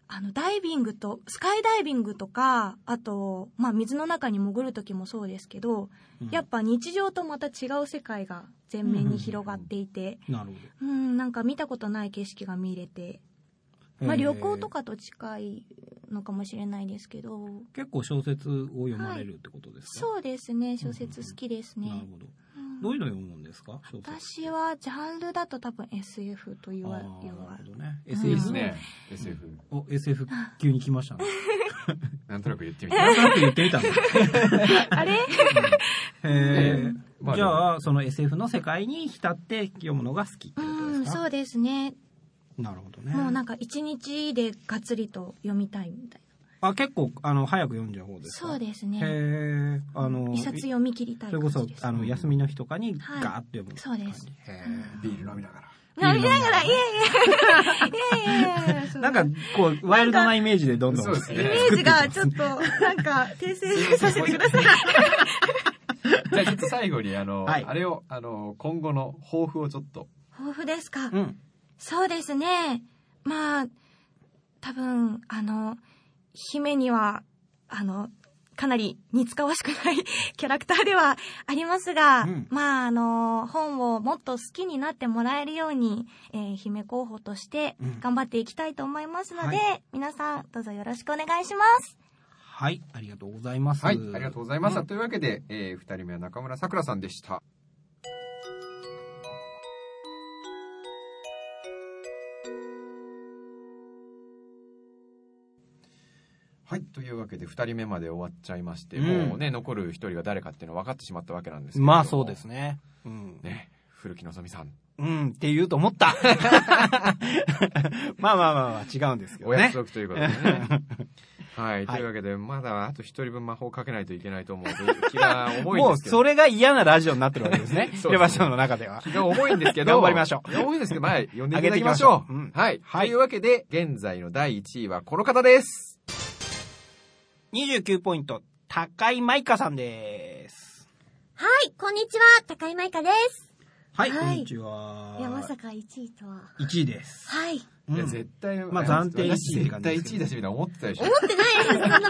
あの、ダイビングと、スカイダイビングとか、あと、まあ、水の中に潜る時もそうですけど、 うんやっぱ日常とまた違う世界が全面に広がっていて、 なるほうん、なんか見たことない景色が見れて、 ど。 まあ、 へー旅行とかと近いのかもしれないですけど、 結構小説を読まれるってことですか？ そうですね、小説好きですね。 なるほど。 うんどういうの読むんですか？小説。 私はジャンルだと多分 エスエフ と言わあれーなるほどね。 うんエスエフいいですね。エスエフ。 お、エスエフ 急に来ましたね。 なんとなく言ってみて。 なんとなく言ってみたんだ。 あれへえ。 まあじゃあ、その エスエフ の世界に浸って読むのが好きってうことですん、 か？ そうですね。 なるほどね。 もうなんか一日でがっつりと読みたいみたいな。 あ、結構、あの、早く読んじゃう方ですか？ そうですへね。 え。あの、 一冊読み切りたいそれこそ感じで、す。 あの、休みの日とかにはいガーッと読む。 そうです。 へえ。 ビール飲みながら。 飲みながら、いやいやいやいやいやそうなんか、こう、ワイルドなイメージでどんどん。 そうですねイメージがちょっと、なんか、訂正させてください。 じゃあちょっと最後に、あの、 はいあれを、あの、今後の抱負をちょっと。 豊富ですか、 うん。 そうですね。まあ、多分、あの、姫には、あの、かなり似つかわしくないキャラクターではありますが、 うんまあ、あの、本をもっと好きになってもらえるように、えー姫候補としてうん頑張っていきたいと思いますので、 は皆さんどうぞよろしくお願いします。 はい、ありがとうございます。 はい、ありがとうございました。 んというわけで、えー、二人目は中村さくらさんでした。はい、というわけで二人目まで終わっちゃいまして、 うんもうね、残る一人が誰かっていうのは分かってしまったわけなんですけれども。 まあそうですね。うん。 ね、古木のぞみさん。 うん、って言うと思った。まあまあまあまあ、違うんですけどね。 お約束ということでね。はい、というわけで、まだあと一人分魔法をかけないといけないと思うと、気が重いんもうですけど。 それが嫌なラジオになってるわけですね。 そうレバションの中では。 気が重いんですけど。 頑張りましょういや重いんですけど、まあ、呼んでいただきましょう。 上げていきましょううんはい。 はいというわけで、現在のだいいちいはこの方です。 にじゅうきゅうポイント、高井舞香さんです。 はい、こんにちは、高井舞香です。 はい、 はいこんにちは。 いや、まさかいちいとは。 いちいです。 はい。 うんいや、絶対、 まあ暫定いちいって絶対感じですけどいちいだし、みたいな思ってたでしょ。 思ってないです、そんな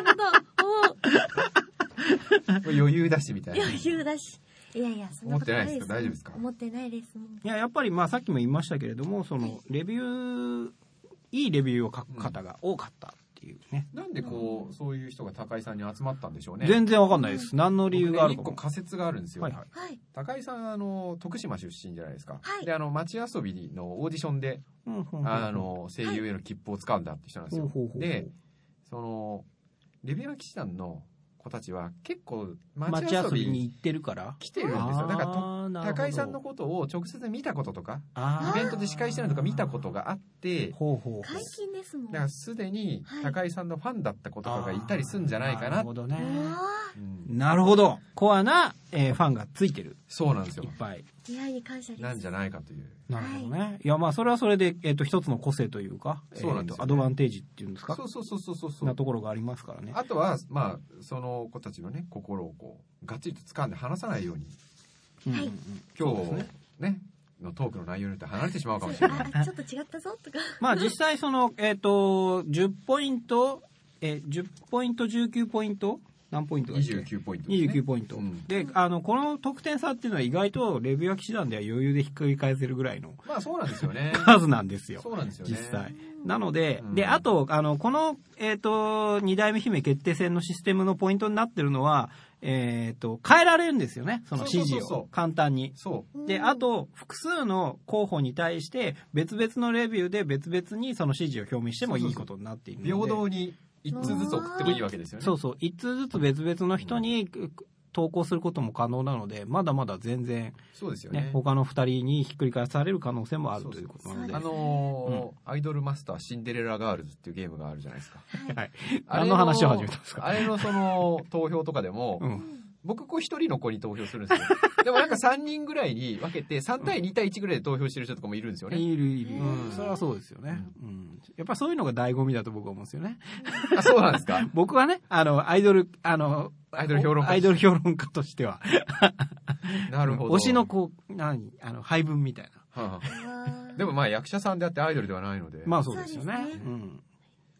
こと。 余裕だし、みたいな。 お余裕だし。いやいや、そんなことないです。 思ってないですか大丈夫ですか思ってないです。 いや、やっぱりまあさっきも言いましたけれども、その、レビュー、いいレビューを書く方が多かったっていうね。 なんでこう、そういう人が高井さんに集まったんでしょうね。 全然わかんないです。何の理由があるかも。 僕ね一個仮説があるんですよ。 はいはい。 はい。 高井さん、あの、徳島出身じゃないですか。 はいで、あの、街遊びのオーディションで、 うんうんうんあの、声優への切符を掴んだって人なんですよ。 ほうほうほうほうで、その、レビュアー騎士団の子たちは結構街街遊遊びにび行ってるから。 来てるんですよ。だからと、 あーなるほど高井さんのことを直接見たこととか、 あーイベントで司会してるのとか見たことがあって、 ほうほうほう。 解禁ですもん。 だからすでにはい高井さんのファンだった子とかがいたりするんじゃないかな。 なるほどね。 うわうんなるほど。コアな、えーファンがついてる。 そうなんですよいっ。ぱい。 ー出会いに感謝です。 なんじゃないかという。 なるほどね。いや、まあ、それはそれで、えっ、と、一つの個性というか、 そうなんですよねえーとアドバンテージっていうんですかそうそうそうそうそうそう。 なところがありますからね。 あとは、まあ、その子たちのね、心をこう、がっちりと掴んで離さないように、 はいうんうんうん今日そうですねね、のトークの内容によって離れてしまうかもしれない。 あ、ちょっと違ったぞ、とか。 まあ、実際その、えっ、と、じゅっポイント、えー、じゅっポイント、じゅうきゅうポイント何ポイントだっけにじゅうきゅうポイントですにじゅね。 うきゅうポイント。 うんで、あの、この得点差っていうのは意外とレビュアー騎士団では余裕でひっくり返せるぐらいのまあそうなんですよね。 数なんですよ。 そうなんですよね。 実際。なので、 うんで、あと、あの、この、えっ、と、二代目姫決定戦のシステムのポイントになってるのは、えっ、と、変えられるんですよね。その指示そうそうそうそうを。簡単に。 そう。 で、あと、複数の候補に対して、別々のレビューで別々にその指示を表明してもいいことになっているので。 平等に一通ずつ送ってもいいわけですよね。 そうそう。一通ずつ別々の人に投稿することも可能なので、まだまだ全然、 そうですよね、 ね。 他の二人にひっくり返される可能性もあるということなので。 あのーアイドルマスターシンデレラガールズっていうゲームがあるじゃないですか。 はい。 あれ何の話を始めたんですか？ あれのその投票とかでも、 うん。 僕こう一人の子に投票するんですよ。でもなんかさんにんぐらいに分けてさん対に対いちぐらいで投票してる人とかもいるんですよね。 いるいる。 うんそれはそうですよね。うん。やっぱそういうのが醍醐味だと僕は思うんですよね。 あ、そうなんですか。 僕はね、あの、アイドル、あの、 アイドル評論家アイドル評論家としては。 なるほど。 推しのこう、何あの、配分みたいな。 はあでもまあ役者さんであってアイドルではないので。 まあそうですよね。 そうですねうん。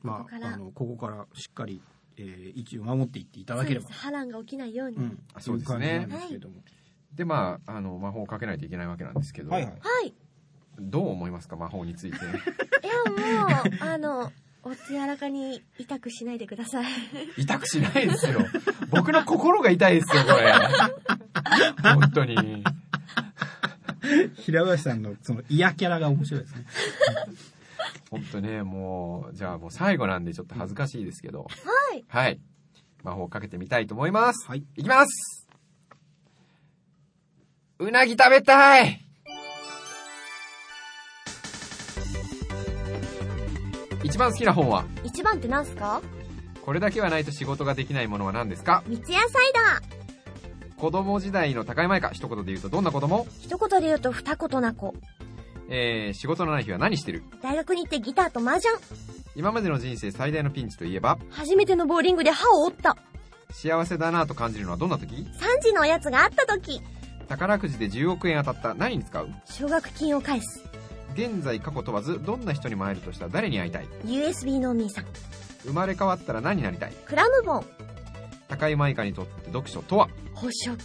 まあ、 ここからあの、ここからしっかり、えー、一応守っていっていただければ。 そうです。波乱が起きないように。 うん。 そうですねという感じなんですけども。 で、まあ、あの、魔法をかけないといけないわけなんですけど、 はいはい。 はい。 どう思いますか、魔法について。 いや、もう、あの、おつやらかに痛くしないでください。 痛くしないですよ。僕の心が痛いですよ、これ。本当に。 平林さんのその嫌キャラが面白いですね。 本当ね、もう、じゃあもう最後なんでちょっと恥ずかしいですけど。 はい。 はい。魔法をかけてみたいと思います。 はい。 いきます。うなぎ食べたい。一番好きな本は？ 一番って何すか？ これだけはないと仕事ができないものは何ですか？ 三ツ矢サイダー。 子供時代の高い前か、一言で言うとどんな子供？ 一言で言うと二言な子。 えー、仕事のない日は何してる？ 大学に行ってギターと麻雀。 今までの人生最大のピンチといえば？ 初めてのボーリングで歯を折った。 幸せだなぁと感じるのはどんな時？ 三時のおやつがあった時。 宝くじでじゅうおくえん当たった。何に使う？ 奨学金を返す。 現在過去問わずどんな人にも会えるとしたら誰に会いたい？ ユーエスビー のお兄さん。 生まれ変わったら何になりたい？ クラムボン。 高井舞香にとって読書とは？ 捕食。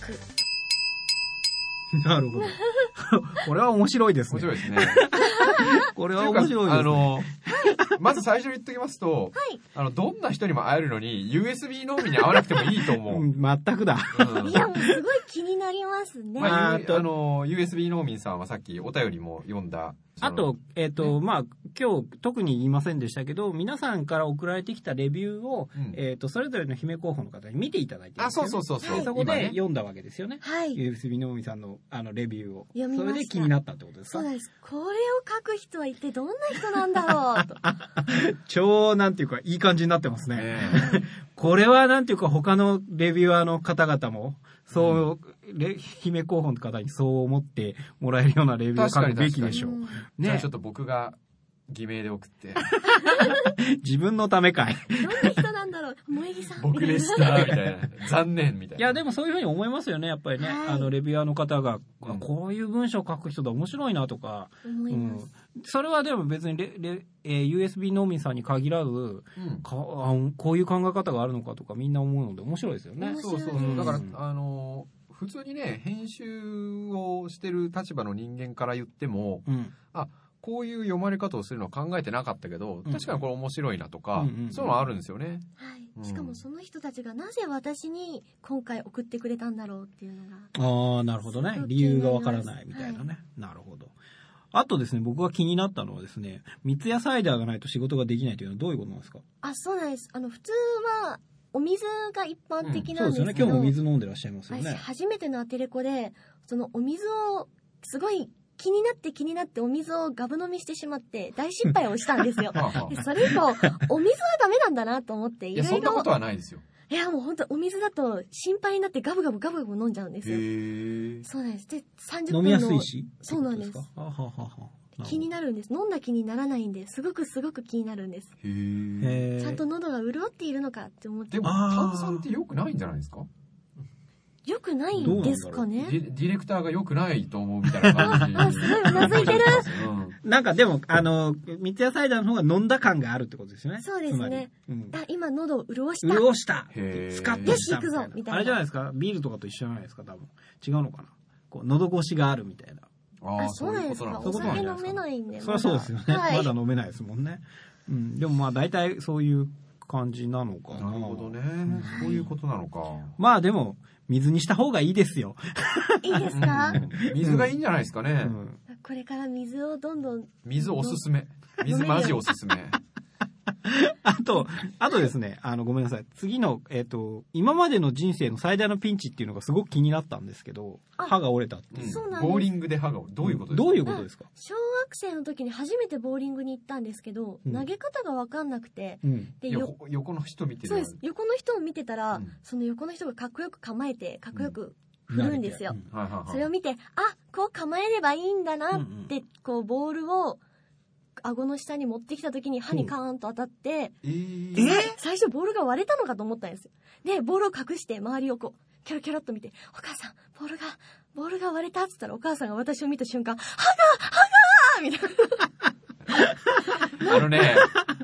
なるほど。これは面白いですね。 面白いですね。 これは面白いですね。 あの、まず最初に言っときますと、 はい。 あの、どんな人にも会えるのに ユーエスビー のみに会わなくてもいいと思う。 うん、全くだ。 うんいや、もうすごい気になりますね。 まあ、ゆあとあの、ユーエスビー 農民さんはさっきお便りも読んだ。そのあと、えっ、と、まあ、今日特に言いませんでしたけど、皆さんから送られてきたレビューを、 うんえっ、と、それぞれの姫候補の方に見ていただいてるんあ、 ですよね、 そうそうそうそう。 はいそこ今ねで読んだわけですよね。 はい。 ユーエスビー のみさんのあのレビューを。 読みましたそれで気になったってことですか？ そうです。これを書く人は一体どんな人なんだろうと。 超、なんていうか、いい感じになってますね。 ねこれはなんていうか、他のレビュアーの方々も、そう、レ姫候補の方にそう思ってもらえるようなレビューを書くべきでしょう。 うんねじゃあちょっと僕が偽名で送って、 自分のためかい。 どんな人なんだろう。萌木さん。 僕でした、みたいな。残念、みたいな。 いや、でもそういうふうに思いますよね、やっぱりね。 はいあの、レビュアーの方が、 うんこういう文章を書く人だ、面白いなとか。 思います。 それはでも別にレレ、えー ユーエスビー 農民さんに限らず、 うんかあこういう考え方があるのかとかみんな思うので面白いですよね。 面白いそうそうそう。だからうん、 あの、普通にね、編集をしてる立場の人間から言っても、 うん。 こういう読まれ方をするのは考えてなかったけど、 うん確かにこれ面白いなとか、 うんうんうんそういうのはあるんですよね。 はい。 うんしかもその人たちがなぜ私に今回送ってくれたんだろうっていうのが。 ああ、なるほどねす。ごく理由がわからないみたいなね。なるほど。あとですね、僕が気になったのはですね、三ツ矢サイダーがないと仕事ができないというのはどういうことなんですか？ あ、そうなんです。あの、普通は、お水が一般的そうんですよね。 なですけど、 今日も水飲んでらっしゃいますよ私ね。 初めてのアテレコで、そのお水を、すごい気になって気になってお水をガブ飲みしてしまって大失敗をしたんですよ。 はあはあでそれ以降、お水はダメなんだなと思って、 いや、 いろいろそんなこと、はないですよ。 いやもう本当お水だと心配になってガブガブガブガブ飲んじゃうんですよ。 へそうなんです。で、さんじゅっぷんの飲みやすいし。 そうなんですってことか。あははは。 気になるんです。飲んだ気にならないんで、すごくすごく気になるんです。 へー。 へーちゃんと喉が潤っているのかって思ってで。も、 あー炭酸って良くないんじゃないですか？ よくないんですかね。 ディディレクターが良くないと思うみたいな感じ。 あすごいうなずいてるうんなんかでも、あの、三ツ矢サイダーの方が飲んだ感があるってことですよね。 そうですねつまり。うん。 あ、今喉を潤した。 潤した。 へースカッとしたみたいな。 よし行くぞみたいなあれじゃないですか。ビールとかと一緒じゃないですか、多分。違うのかな。こう、喉越しがあるみたいな。 ああ、 あ、そうなんですか。おそういうことなん酒飲じゃないですか。 めないんで。 そりゃそうですよね。 はいまだ飲めないですもんね。うん。でもまあ大体そういう感じなのかな。 なるほどねん。 そういうことなのか。 まあでも、水にした方がいいですよ。 いいですか、 うん水がいいんじゃないですかうね。 ん。 これから水をどんどん。 水おすすめ。水マジおすすめ。 あと、あとですね、あの、ごめんなさい。次の、えっ、と、今までの人生の最大のピンチっていうのがすごく気になったんですけど、 あ歯が折れたっていう。 うんそうなんですボーリングで歯が、どういうことですか？ どういうことですか？ 小学生の時に初めてボーリングに行ったんですけど、 うん投げ方がわかんなくて、 うん。 で、よ、 横横の人見てるそうです。横の人を見てたら、 うんその横の人がかっこよく構えて、かっこよく振るんですよ。 うんはいはいはい。 それを見て、あ、こう構えればいいんだなって、こう、ボールを、顎の下に持ってきた時に歯にカーンと当たって、 えーで最初ボールが割れたのかと思ったんですよ。で、ボールを隠して周りをこう、キョロキョロっと見て、お母さん、ボールが、ボールが割れたって言ったらお母さんが私を見た瞬間、歯が、歯がみたいな。 あのね、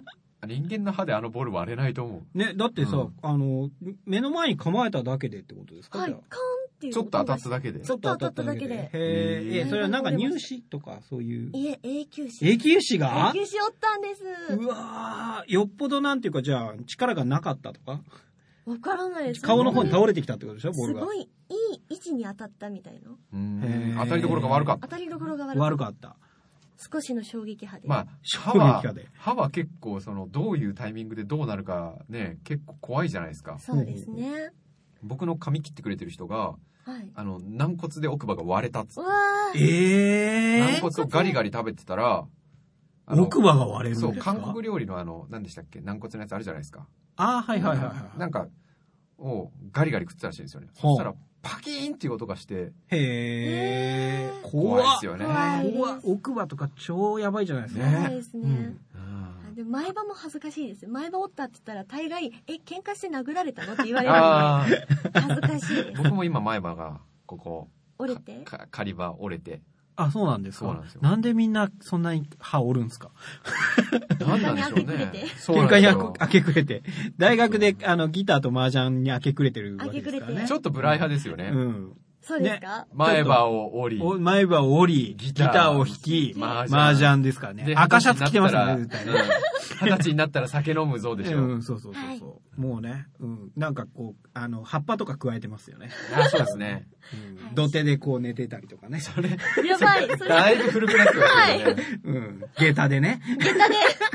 人間の歯であのボール割れないと思う。 ね、だってさ、 うんあの、目の前に構えただけでってことですか？ はい、 じゃあカーンっていう。 ちょっと当たっただけで。 ちょっと当たっただけで。 ちょっと当たっただけへえ、 へーえ、それはなんか入試とかそういう。 いえ、永久歯。 永久歯が永久歯おったんです。 うわー、よっぽどなんていうか、じゃあ、力がなかったとかわからないです。 顔の方に倒れてきたってことでしょ、ボールが。 すごいいい位置に当たったみたいな。 うんへー当たりどころが悪かった。 当たりどころが悪かっ悪かった。 た。少しの衝撃波で。 まあ、 衝歯は撃波で、 歯は結構その、どういうタイミングでどうなるかね、結構怖いじゃないですか。 そうですね。 僕の髪切ってくれてる人が、 はい。 あの、軟骨で奥歯が割れたっつってうわー。 えー、 軟骨をガリガリ食べてたら、あの奥歯が割れるんそう、 ですか？ 韓国料理のあの、何でしたっけ軟骨のやつあるじゃないですか。 あー、はいはいはいはい。 なんか、をガリガリ食ってたらしいんですよね。 ほうそしたら、パキーンっていう音がして、 へー。 怖いですよね。 怖い怖っ奥歯とか超やばいじゃないですか。 ねそうですね。 うんうんあでも前歯も恥ずかしいです。前歯折ったって言ったら大概、え、喧嘩して殴られたのって言われるのあで、恥ずかしいーです。 僕も今前歯が、ここ、 折れてか仮歯折れて。 あ、そうなんですか。 そうなんですよなんでみんなそんなに歯折るんですか？ なんなんでしょう喧嘩に明け暮れねて。 そうなん喧嘩にですよ明け暮れて。大学であのギターと麻雀に明け暮れてるわけですからね。 明け暮れてちょっとブライ派ですよね。 うん。 そうですか、 前歯を折り、 お前歯を折り、ギタギターーを弾き、 麻麻雀ですからね。赤シャツ着てますよね、絶対ね。 二十歳になったら酒飲むぞでしょ。 うん、そうそうそうそう。もうね、うん。なんかこう、あの、葉っぱとか加えてますよね。 あ、そうですね。 うん。土手でこう寝てたりとかね。 それ、 やばい。それだいぶ古くなってますよね。 うん。下駄でね。 下駄で。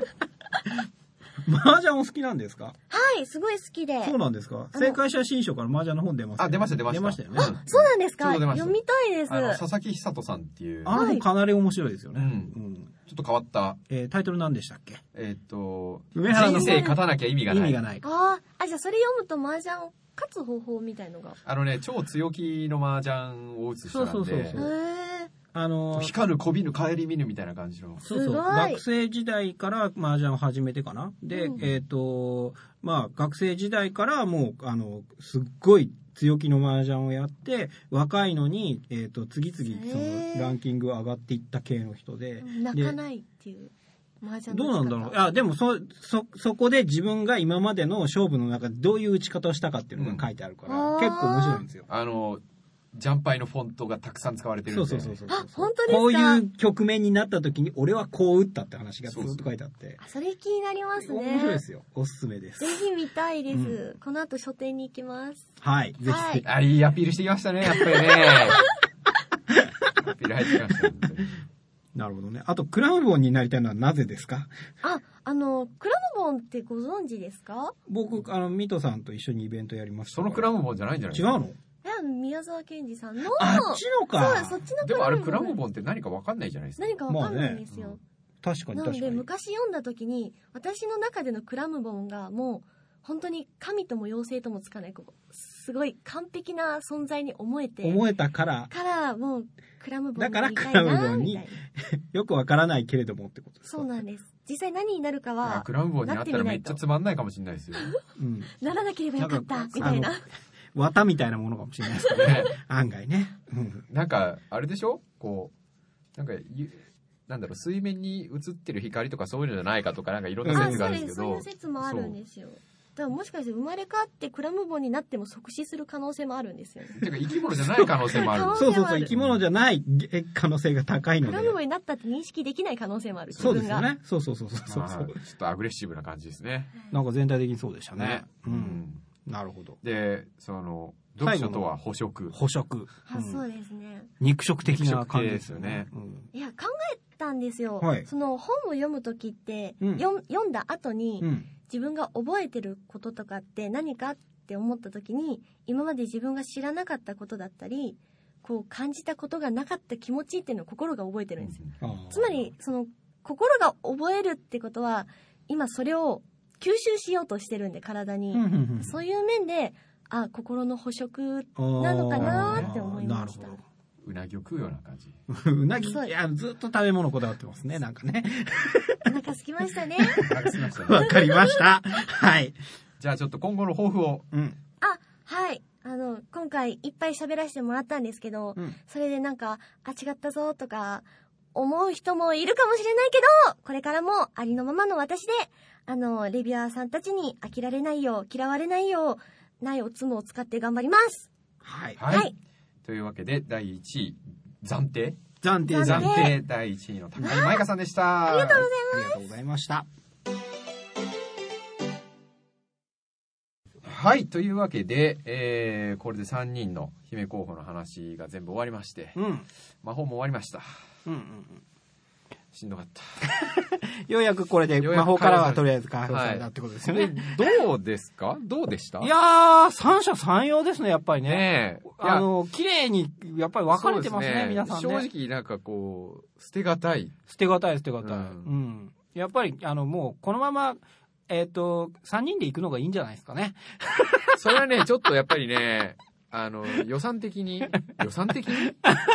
麻雀お好きなんですか？ はい、すごい好きで。 そうなんですか？ あの正解者新書から麻雀の本出ましたよね。 あ出ました出ました出ましたよね。 あそうなんですかちょうど出ました読みたいです。 あの、佐々木久人さんっていう、 あの本かなり面白いですよね。 うんうん。 ちょっと変わった、 えータイトル何でしたっけ？ えっと、 梅原の人生勝たなきゃ意味がない。 意味がない。 あーあ、じゃあそれ読むと麻雀を勝つ方法みたいのが。 あのね、超強気の麻雀を打つ人なんで、 そうそうそうそうへー。 あのー、 光るこびぬ帰り見ぬみたいな感じの。 そうそう。 すごい学生時代から麻雀を始めてかな。で、 うんえっ、と、まあ、学生時代からもう、あの、すっごい強気の麻雀をやって、若いのに、えっ、と、次々、そへーの、ランキング上がっていった系の人で。 泣かないっていう。麻雀どうなんだろう。 の打ち方あ、でも、そ、そ、そこで自分が今までの勝負の中でどういう打ち方をしたかっていうのが書いてあるから、 うん結構面白いんですよ。 あの、ジャンパイのフォントがたくさん使われてるんで。 そうそうそうそう。 あ本当ですかこういう局面になった時に、俺はこう打ったって話がずっと書いてあって。 あそれ気になりますね。 面白いですよ。おすすめです。 ぜひ見たいです。 うこの後書店に行きます。 はい。ぜはいひ。 あ、いいアピールしてきましたね、やっぱりね。アピール入ってきました。本当になるほどね。あと、クラムボンになりたいのはなぜですか？ あ、あの、クラムボンってご存知ですか？ 僕、あの、ミトさんと一緒にイベントやりましたから。 そのクラムボンじゃないんじゃないですか。 違うの？ いや、宮沢賢治さんの。 あっちのか。 そう、そっちのでもあれククラムボン。 ラムボンって何かわかんないじゃないですか。 何かわかんないんですよ。 確かになので、 確かに。 昔読んだ時に、私の中でのクラムボンがもう、本当に神とも妖精ともつかない、こうすごい完璧な存在に思えて、 思えたから、 から、もう、クラムボンになりたいだからクラムボな、 ンにみたいな。 よくわからないけれどもってことですか？ そうなんです。実際何になるかあはク、ラムボンになったらめっちゃつまんないかもしれないですよ。 うん。 ならなければよかったなん、かみたいなあ。の綿みたいなものかもしれないですけどね。 ね案外ね。うん。 なんか、あれでしょこう、なんかゆ、なんだろう、水面に映ってる光とかそういうのじゃないかとか、なんかいろんなあ、 説そうです。 があるんですけど。 そういう説もあるんですよ。だからもしかして生まれ変わってクラムボンになっても即死する可能性もあるんですよね。 てか生き物じゃない可能性もある。 可能性そうそうそう、生き物じゃないえ可能性が高いのでクラ。ムボンになったって認識できない可能性もある。 そう自分が。 ですよね。そうそうそうそうそうまあちょっとアグレッシブな感じですね。 なんか全体的にそうでしたねね。。 う。 うんん。 なるほど。 で、その、読書とは捕食。 捕食。 あ、 うんそうですね。 肉食的な感じですよね。 いや、考えたんですよ。 はいその本を読むときって、 うん読ん読んだ後に、 うん。うん。 自分が覚えてることとかって何かって思った時に今まで自分が知らなかったことだったりこう感じたことがなかった気持ちっていうのを心が覚えてるんですよ。 あーつまりその心が覚えるってことは今それを吸収しようとしてるんで体に、 うんうんうんそういう面であ心の捕食なのかなって思いました。 なるほうなぎを食うような感じ。 ど。うなぎ、いそうや、ずっと食べ物こだわってますね、なんかね。 お腹すきましたね。 なんかすみませんわかりました。はい。 じゃあちょっと今後の抱負を。 うん。 あ、はい。あの、今回いっぱい喋らせてもらったんですけど、 うん。 それでなんか、あ、違ったぞとか、 思う人もいるかもしれないけど、これからもありのままの私で、あの、レビュアーさんたちに飽きられないよう、嫌われないよう、ないおつむを使って頑張ります。 はい。 はい。 はいというわけで、だいいちい、暫定暫定暫暫定だいいちいの高井舞香さんでした。 ありがとうございありがとうございました。 はい。というわけで、えー、これでさんにんの姫候補の話が全部終わりまして、 うん。うん魔法も終わりました。 うんうん。 しんどかった。 ようやくこれでようやく魔法からはとりあえず解放されたってことですよね。 で、どうですかどうでしたいやー、三者三様ですね、やっぱりね。 ねえ。いやあの、綺麗に、やっぱり分かれてますね、 そうです皆さんね。 正直なんかこう、捨てがたい。 捨てがたい、捨てがたい。ううんん。やっぱり、あの、もう、このまま、えっと、三人で行くのがいいんじゃないですかね。 それはね、ちょっとやっぱりね、あの、予算的に、予算的に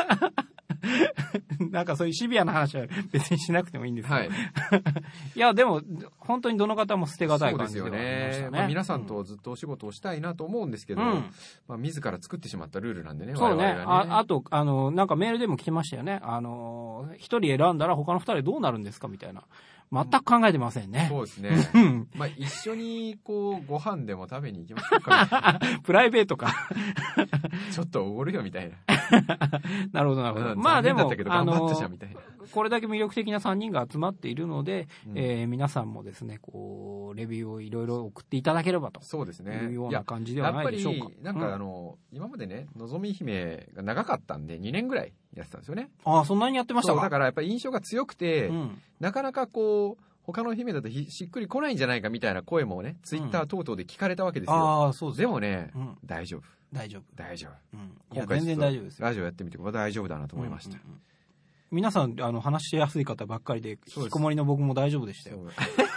なんかそういうシビアな話は別にしなくてもいいんですけど。 はい。 いや、でも、本当にどの方も捨てがたいそうですよ感じではありましたね。。 ねまあ、皆さんとずっとお仕事をしたいなと思うんですけど、 うんまあ、自ら作ってしまったルールなんでね、 そうね。 我々はねああと、あの、なんかメールでも来てましたよね。あの、一人選んだら他の二人どうなるんですかみたいな。全く考えてませんね。 そうですね。 うん。 まあ、一緒に、こう、ご飯でも食べに行きましょうか。 プライベートか。 ちょっとおごるよ、みたいな。 なるほど、なるほど。 うんまあでも残念だったけ、どあ頑張ったじゃのん、みたいな。 これだけ魅力的なさんにんが集まっているので、 うんえー皆さんもですね、こう、レビューをいろいろ送っていただければとそうですね。 いうよういやな感じではやっぱないでしょうか。 り、なんかあの、今までね、のぞみ姫が長かったんで、にねんぐらいやってたんですよね。 ああ、そんなにやってましたそう、 か。 だからやっぱり印象が強くて、 うん。 なかなかこう、他の姫だとひしっくり来ないんじゃないかみたいな声もね、ツイッター等々で聞かれたわけですよ。 ああ、そうですか。 でもね、 うん、 大丈夫。 大丈夫。 大丈夫。 うん。いや、 今回全然大丈夫ですよ。 ラジオやってみて、これ大丈夫だなと思いました。 うんうんうん皆さん、あの、話しやすい方ばっかりで、引そうですきこもりの僕も大丈夫でしたよ。 そう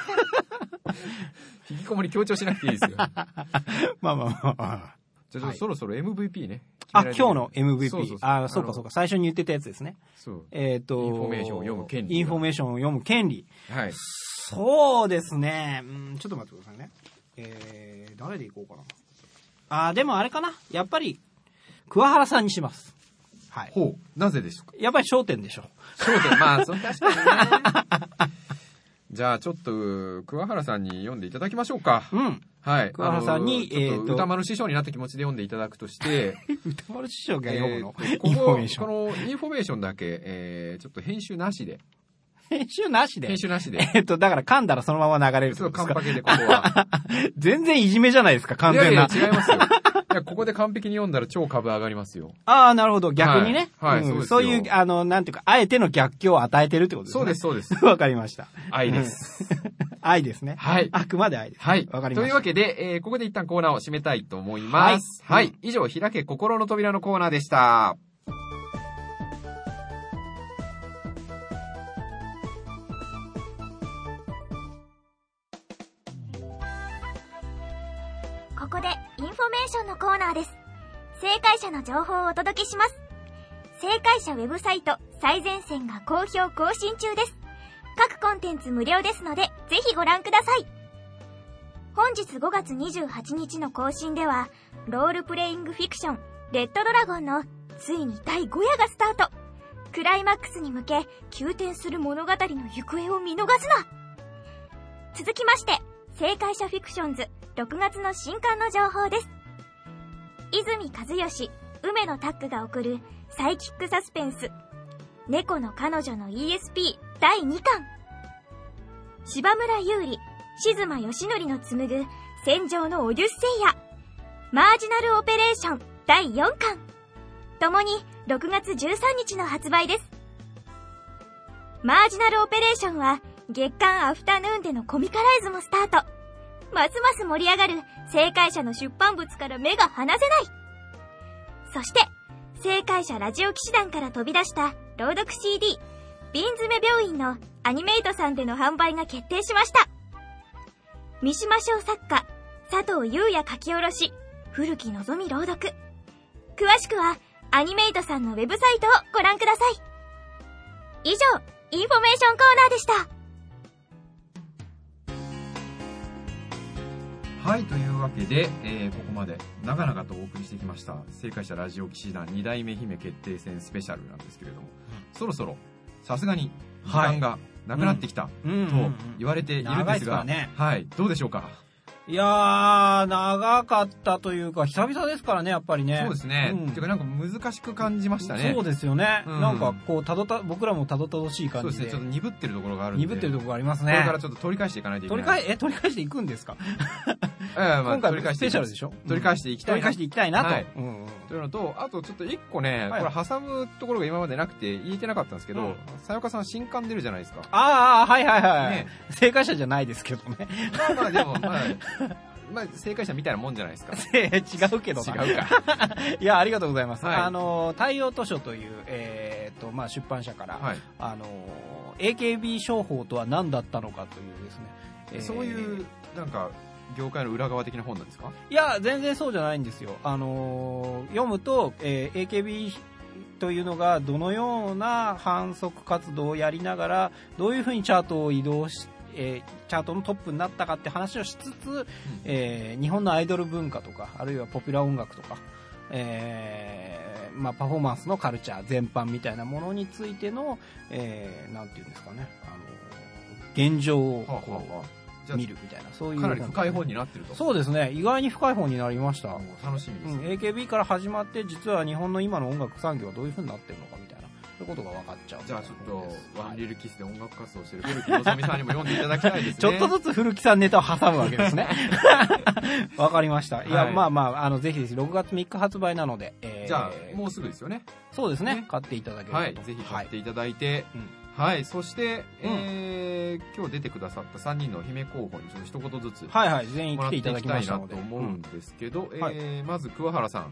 引きこもり強調しなくていいですよ。 まあまあまあまあ。 じゃあ、 はいそろそろ エムブイピー ね。 あ、今日の エムブイピー。 そうそうそうあ、そうかのそうか。最初に言ってたやつですね。 そう。 えっ、と、 インフォメーションを読む権利インフォメーションを読む権利。 はい。 そうですね。うん、ちょっと待ってくださいね。えー、誰でいこうかな。あ、でもあれかな。やっぱり、桑原さんにします。はい。 ほう。なぜでしょうか。 やっぱり焦点でしょ。 そうで、まあ、その確かにね。じゃあ、ちょっと、桑原さんに読んでいただきましょうか。 うん。 はい。 桑原さんにあのちょっえーとと歌丸師匠になった気持ちで読んでいただくとして、 歌丸師匠が読むの、 えーとインフォメーション。 ここのインフォメーションだけ、えー、ちょっと編集なしで。 編集なしで。 編集なしで。 えっと、だから噛んだらそのまま流れるってちょっとことですか。 カンパケでここは。 全然いじめじゃないですか、完全な。 いやいや、違いますよ。いや、ここで完璧に読んだら超株上がりますよ。 ああ、なるほど。逆にね。 はいはいんそうですよそういう、あの、なんていうか、あえての逆境を与えてるってことですね。 そうです、そうです。 わかりました。 愛です。 愛ですね。 はいあくまで愛です。 はい。 わかりました。 というわけで、えー、ここで一旦コーナーを締めたいと思います。は。 はいい以上、開け心の扉のコーナーでした。 ここでインフォメーションのコーナーです。正解者の情報をお届けします。正解者ウェブサイト最前線が好評更新中です。各コンテンツ無料ですので、ぜひご覧ください。本日ごがつにじゅうはちにちの更新では、ロールプレイングフィクション、レッドドラゴンのついにだいごやがスタート。クライマックスに向け、急転する物語の行方を見逃すな。続きまして、正解者フィクションズろくがつの新刊の情報です。泉和義、梅野タックが送るサイキックサスペンス、猫の彼女の イーエスピー だいにかん。柴村優里、静間義則の紡ぐ戦場のオデュッセイア、マージナルオペレーションだいよんかん。ともにろくがつじゅうさんにちの発売です。マージナルオペレーションは月刊アフタヌーンでのコミカライズもスタート。ますます盛り上がる正解者の出版物から目が離せない。そして、正解者ラジオ騎士団から飛び出した朗読 シーディー、瓶詰め病院のアニメイトさんでの販売が決定しました。三島小作家、佐藤優也書き下ろし、古木のぞみ朗読。詳しくは、アニメイトさんのウェブサイトをご覧ください。以上、インフォメーションコーナーでした。 はい、というわけで、えー、ここまで長々とお送りしてきました正解者ラジオ騎士団に代目姫決定戦スペシャルなんですけれども、そろそろさすがに時間がなくなってきた、と言われているんですが、 ね、 はい、どうでしょうか。 いやー、長かったというか、久々ですからね、やっぱりね。 そうですね。うん、ていうかなんか難しく感じましたね。 そうですよね。 うん、 なんかこう、たどた、僕らもたどたどしい感じで。 そうですね、ちょっと鈍ってるところがあるんで。 鈍ってるところがありますね。 これからちょっと取り返していかないといけない。 取り返、え、取り返していくんですかえーまあ、 今回スペシャルでしょ。 取り返していきたいな。 取り返していきたいなと。 はいうんうん、 というのと、あとちょっと一個ね、はい、これ挟むところが今までなくて言えてなかったんですけど、さよかさん新刊出るじゃないですか。 ああ、はいはいはい。ね、正解者じゃないですけどね。 まあまあでも、まあ、まあ、正解者みたいなもんじゃないですか。 違うけどな。違うか。 いや、ありがとうございます。 はい、あの、太陽図書という、えー、と、まあ、出版社から、はい、あの、エーケービー 商法とは何だったのかというですね。 えー、そういう、なんか、業界の裏側的な本なんですか？ いや、全然そうじゃないんですよ。あの、読むと、えー、エーケービー というのがどのような販促活動をやりながら、どういうふうにチャートを移動して、えー、チャートのトップになったかって話をしつつ、うん、えー、日本のアイドル文化とか、あるいはポピュラー音楽とか、えーまあ、パフォーマンスのカルチャー全般みたいなものについての、えー、なんていうんですかね、あの現状をこう、はあはあ、見るみたいな、そういうかなり深い本になってると。 そうですね、意外に深い本になりました。 楽しみです、ね、 うん、エーケービー から始まって、実は日本の今の音楽産業はどういう風になってるのかみたいな、そういうことが分かっちゃう。 じゃあちょっとワンリールキスで音楽活動してる古木のぞみさんにも読んでいただきたいですね。 ちょっとずつ古木さんネタを挟むわけですね。わかりました。いや、はい、まあまあ、あの、ぜひぜひろくがつみっか発売なので、えー、 じゃあもうすぐですよね。 そうですね。ね、買っていただければと。 はい、ぜひ買っていただいて、はい、うんはい、そして、えーうん、今日出てくださったさんにんの姫候補にちょっと一言ずつはいはい、全員来ていただきましたのでもらっていきたいなと思うんですけど、うん、 はい、 えー、まず桑原さん。 はい。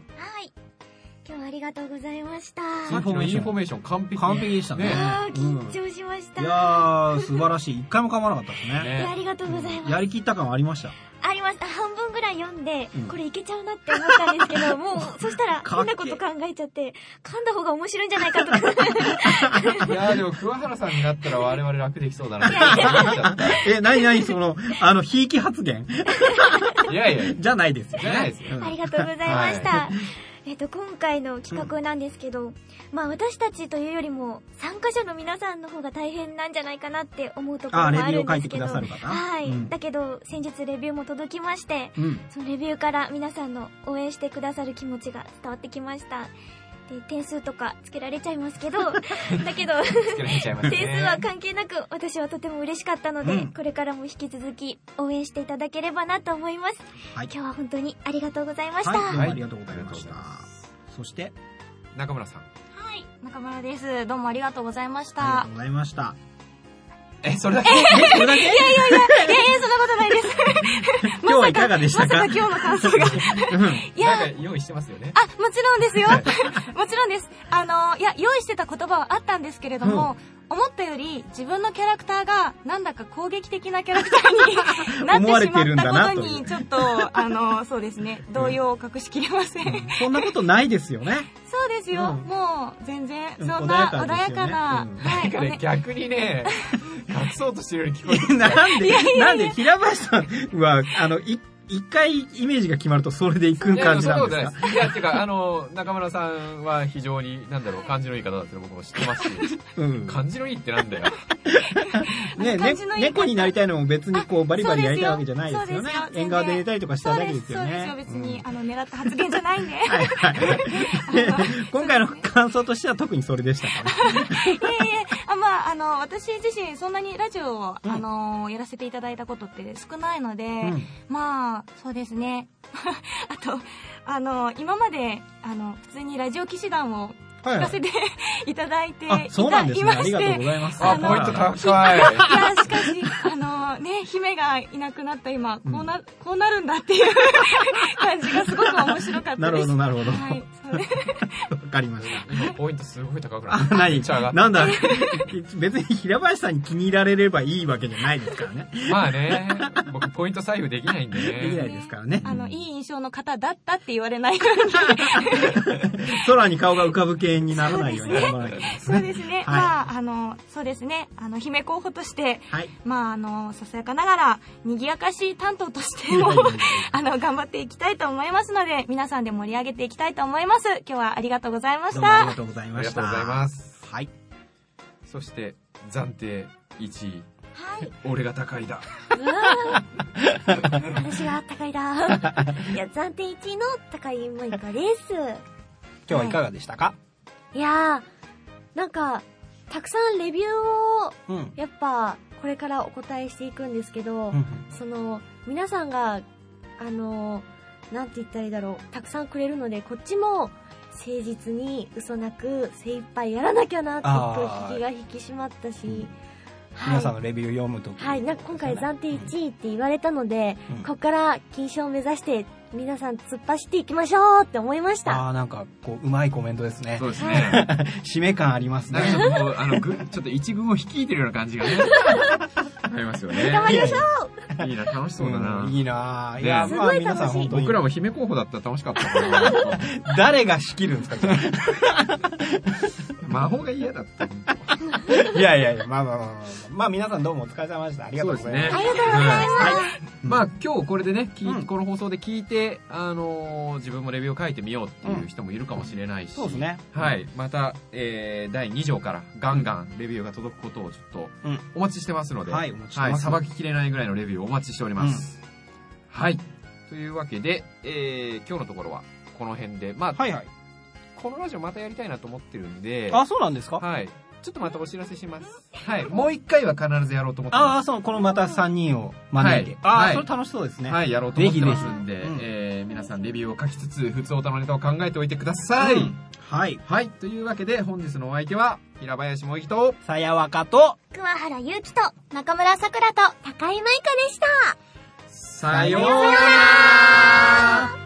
今日はありがとうございました。 さっきのインフォメーション完璧。 完璧でしたね。 あー、緊張しました。 うん、いやー、素晴らしい。一回も噛まなかったですね。 ね、ありがとうございます。 やりきった感はありました。 ありました。半分ぐらい読んで、うん、これいけちゃうなって思ったんですけど、もう、そしたら変なこと考えちゃって、噛んだ方が面白いんじゃないかとか。 いやーでも桑原さんになったら我々楽できそうだなって思っちゃった。 え、なになにその、あの、ひいき発言いやいや。 じゃないですよ。 じゃないですよ。 ありがとうございました。はい、えっと、今回の企画なんですけど、うん、まあ私たちというよりも参加者の皆さんの方が大変なんじゃないかなって思うところもあるんですけど、あ、レビューを書いてくださる方、はい、うん、だけど先日レビューも届きまして、うん、そのレビューから皆さんの応援してくださる気持ちが伝わってきました。で、点数とかつけられちゃいますけど、だけど点数は関係なく私はとても嬉しかったので、うん、これからも引き続き応援していただければなと思います。はい、今日は本当にありがとうございました。 はい、はい、ありがとうございました。そして中村さん。 はい、中村です。どうもありがとうございました。 ありがとうございました。 え、それだけ？ え、それだけ？いやいやいや、いやいや、そんなことないです。 今日はいかがでしたか？ まさか今日の感想が。 いや、なんか用意してますよね。 あ、もちろんですよ。もちろんです。あの、いや、用意してた言葉はあったんですけれども、うん、思ったより自分のキャラクターがなんだか攻撃的なキャラクターになってしまったことにちょっと、あの、そうですね、動揺を隠しきれません。うん、 そんなことないですよね。 そうですよ。うん、もう、全然、そんな穏やかな。 なんかね、逆にね、隠そうとしてるように聞こえてなんで、なんで、平林さんは、あの、い、一回イメージが決まるとそれで行く感じなんですか？ いや、そんなことないです。いや、てか、あの、中村さんは非常に、なんだろう、感じのいい方だって僕も知ってますし、うん、感じのいいってなんだよ。 ね、ね、猫になりたいのも別にこうバリバリやりたいわけじゃないですよね。縁側で寝たりとかしただけですよね。 そうですよ、別に、あの、狙った発言じゃないんで。 はいはい。今回の感想としては特にそれでしたかね。いえいえ、あ、まあ、あの、私自身そんなにラジオを、あの、やらせていただいたことって少ないので、まあ、そうですね。あと、あの、今まで、あの、普通にラジオ騎士団を聞かせて、はい、いただいていた、 そうなんですね。 ありがとうございます。 あ、ポイント高い。いや、しかし、あの、ね、姫がいなくなった今、こうな、うん、こうなるんだっていう感じがすごく面白かったです。 なるほど、なるほど。はい。わかりました。 今、ポイントすごい高くなった。 何なんだ、別に平林さんに気に入られればいいわけじゃないですからね。 まあね、僕、ポイント左右できないんでね。 できないですからね。 あの、いい印象の方だったって言われないように。 空に顔が浮かぶ系にならないように頑張らなきゃいけないですね。 そうですね。まあ、あの、そうですね。あの、姫候補として、はい、まあ、あの、ささやかながら、賑やかし担当としても、あの、頑張っていきたいと思いますので、皆さんで盛り上げていきたいと思います。今日はありがとうございました。 どうもありがとうございました。 ありがとうございます。 はい。 そして暫定いちい。 はい。 俺が高いだ。 うわー私が高いだ。いや、暫定いちいの高いマイカです。 今日はいかがでしたか？ いやー、なんか、たくさんレビューを、 うん。 やっぱ、これからお答えしていくんですけど、 うんその、皆さんが、あの、なんて言ったらいいだろう、たくさんくれるので、こっちも、誠実に嘘なく精一杯やらなきゃなってあー今日引きが引き締まったし、 うんはい、 皆さんのレビュー読むとき。 はい、なんか今回暫定いちいって言われたので、 うんここから金賞を目指して皆さん突っ走っていきましょうって思いました。 ああ、なんか、こう、うまいコメントですねそ。うですね。 締め感ありますねなん。かちょっともう、あの、ぐ、ちょっと一軍を率いてるような感じがね。ありますよね。 頑張りましょう。 いいな、楽しそうだな。 んいいなぁ。いねや、 すまあ皆ごい楽しいさん本当に僕らも姫候補だったら楽しかったかな。 誰が仕切るんですか？ 魔法が嫌だった。 いやいやいや、まあまあまあまあ、まあ皆さんどうもお疲れ様でした。ありがとうございます。 そうですねありがとうございます。 まあ今日これでね、聞いうんこの放送で聞いて、あのー自分もレビューを書いてみようっていう人もいるかもしれないし、 そうですね。 はい。また、えー、だいに条からガンガンレビューが届くことをちょっとうんお待ちしてますので、 はいお待ちしてはい。 ますさばききれないぐらいのレビューをお待ちしております。はい。というわけで、えー、今日のところはこの辺で、まあ、 はいはい。 このラジオまたやりたいなと思ってるんで、 あ、そうなんですか？ はい。ちょっとまたお知らせします。はい。もう一回は必ずやろうと思ってああ、 ます。 そう、このまたさんにんを招いて。 はいああ、 はいそれ楽しそうですね。 はい、やろうと思ってますんで、 ぜひぜひうんえー、皆さんレビューを書きつつ、普通オタのネタを考えておいてください。 うんはい。 はい、というわけで本日のお相手は、平林萌樹と、 さやわかと、 桑原ゆうきと中村さくらと高井舞香でした。 さようなら。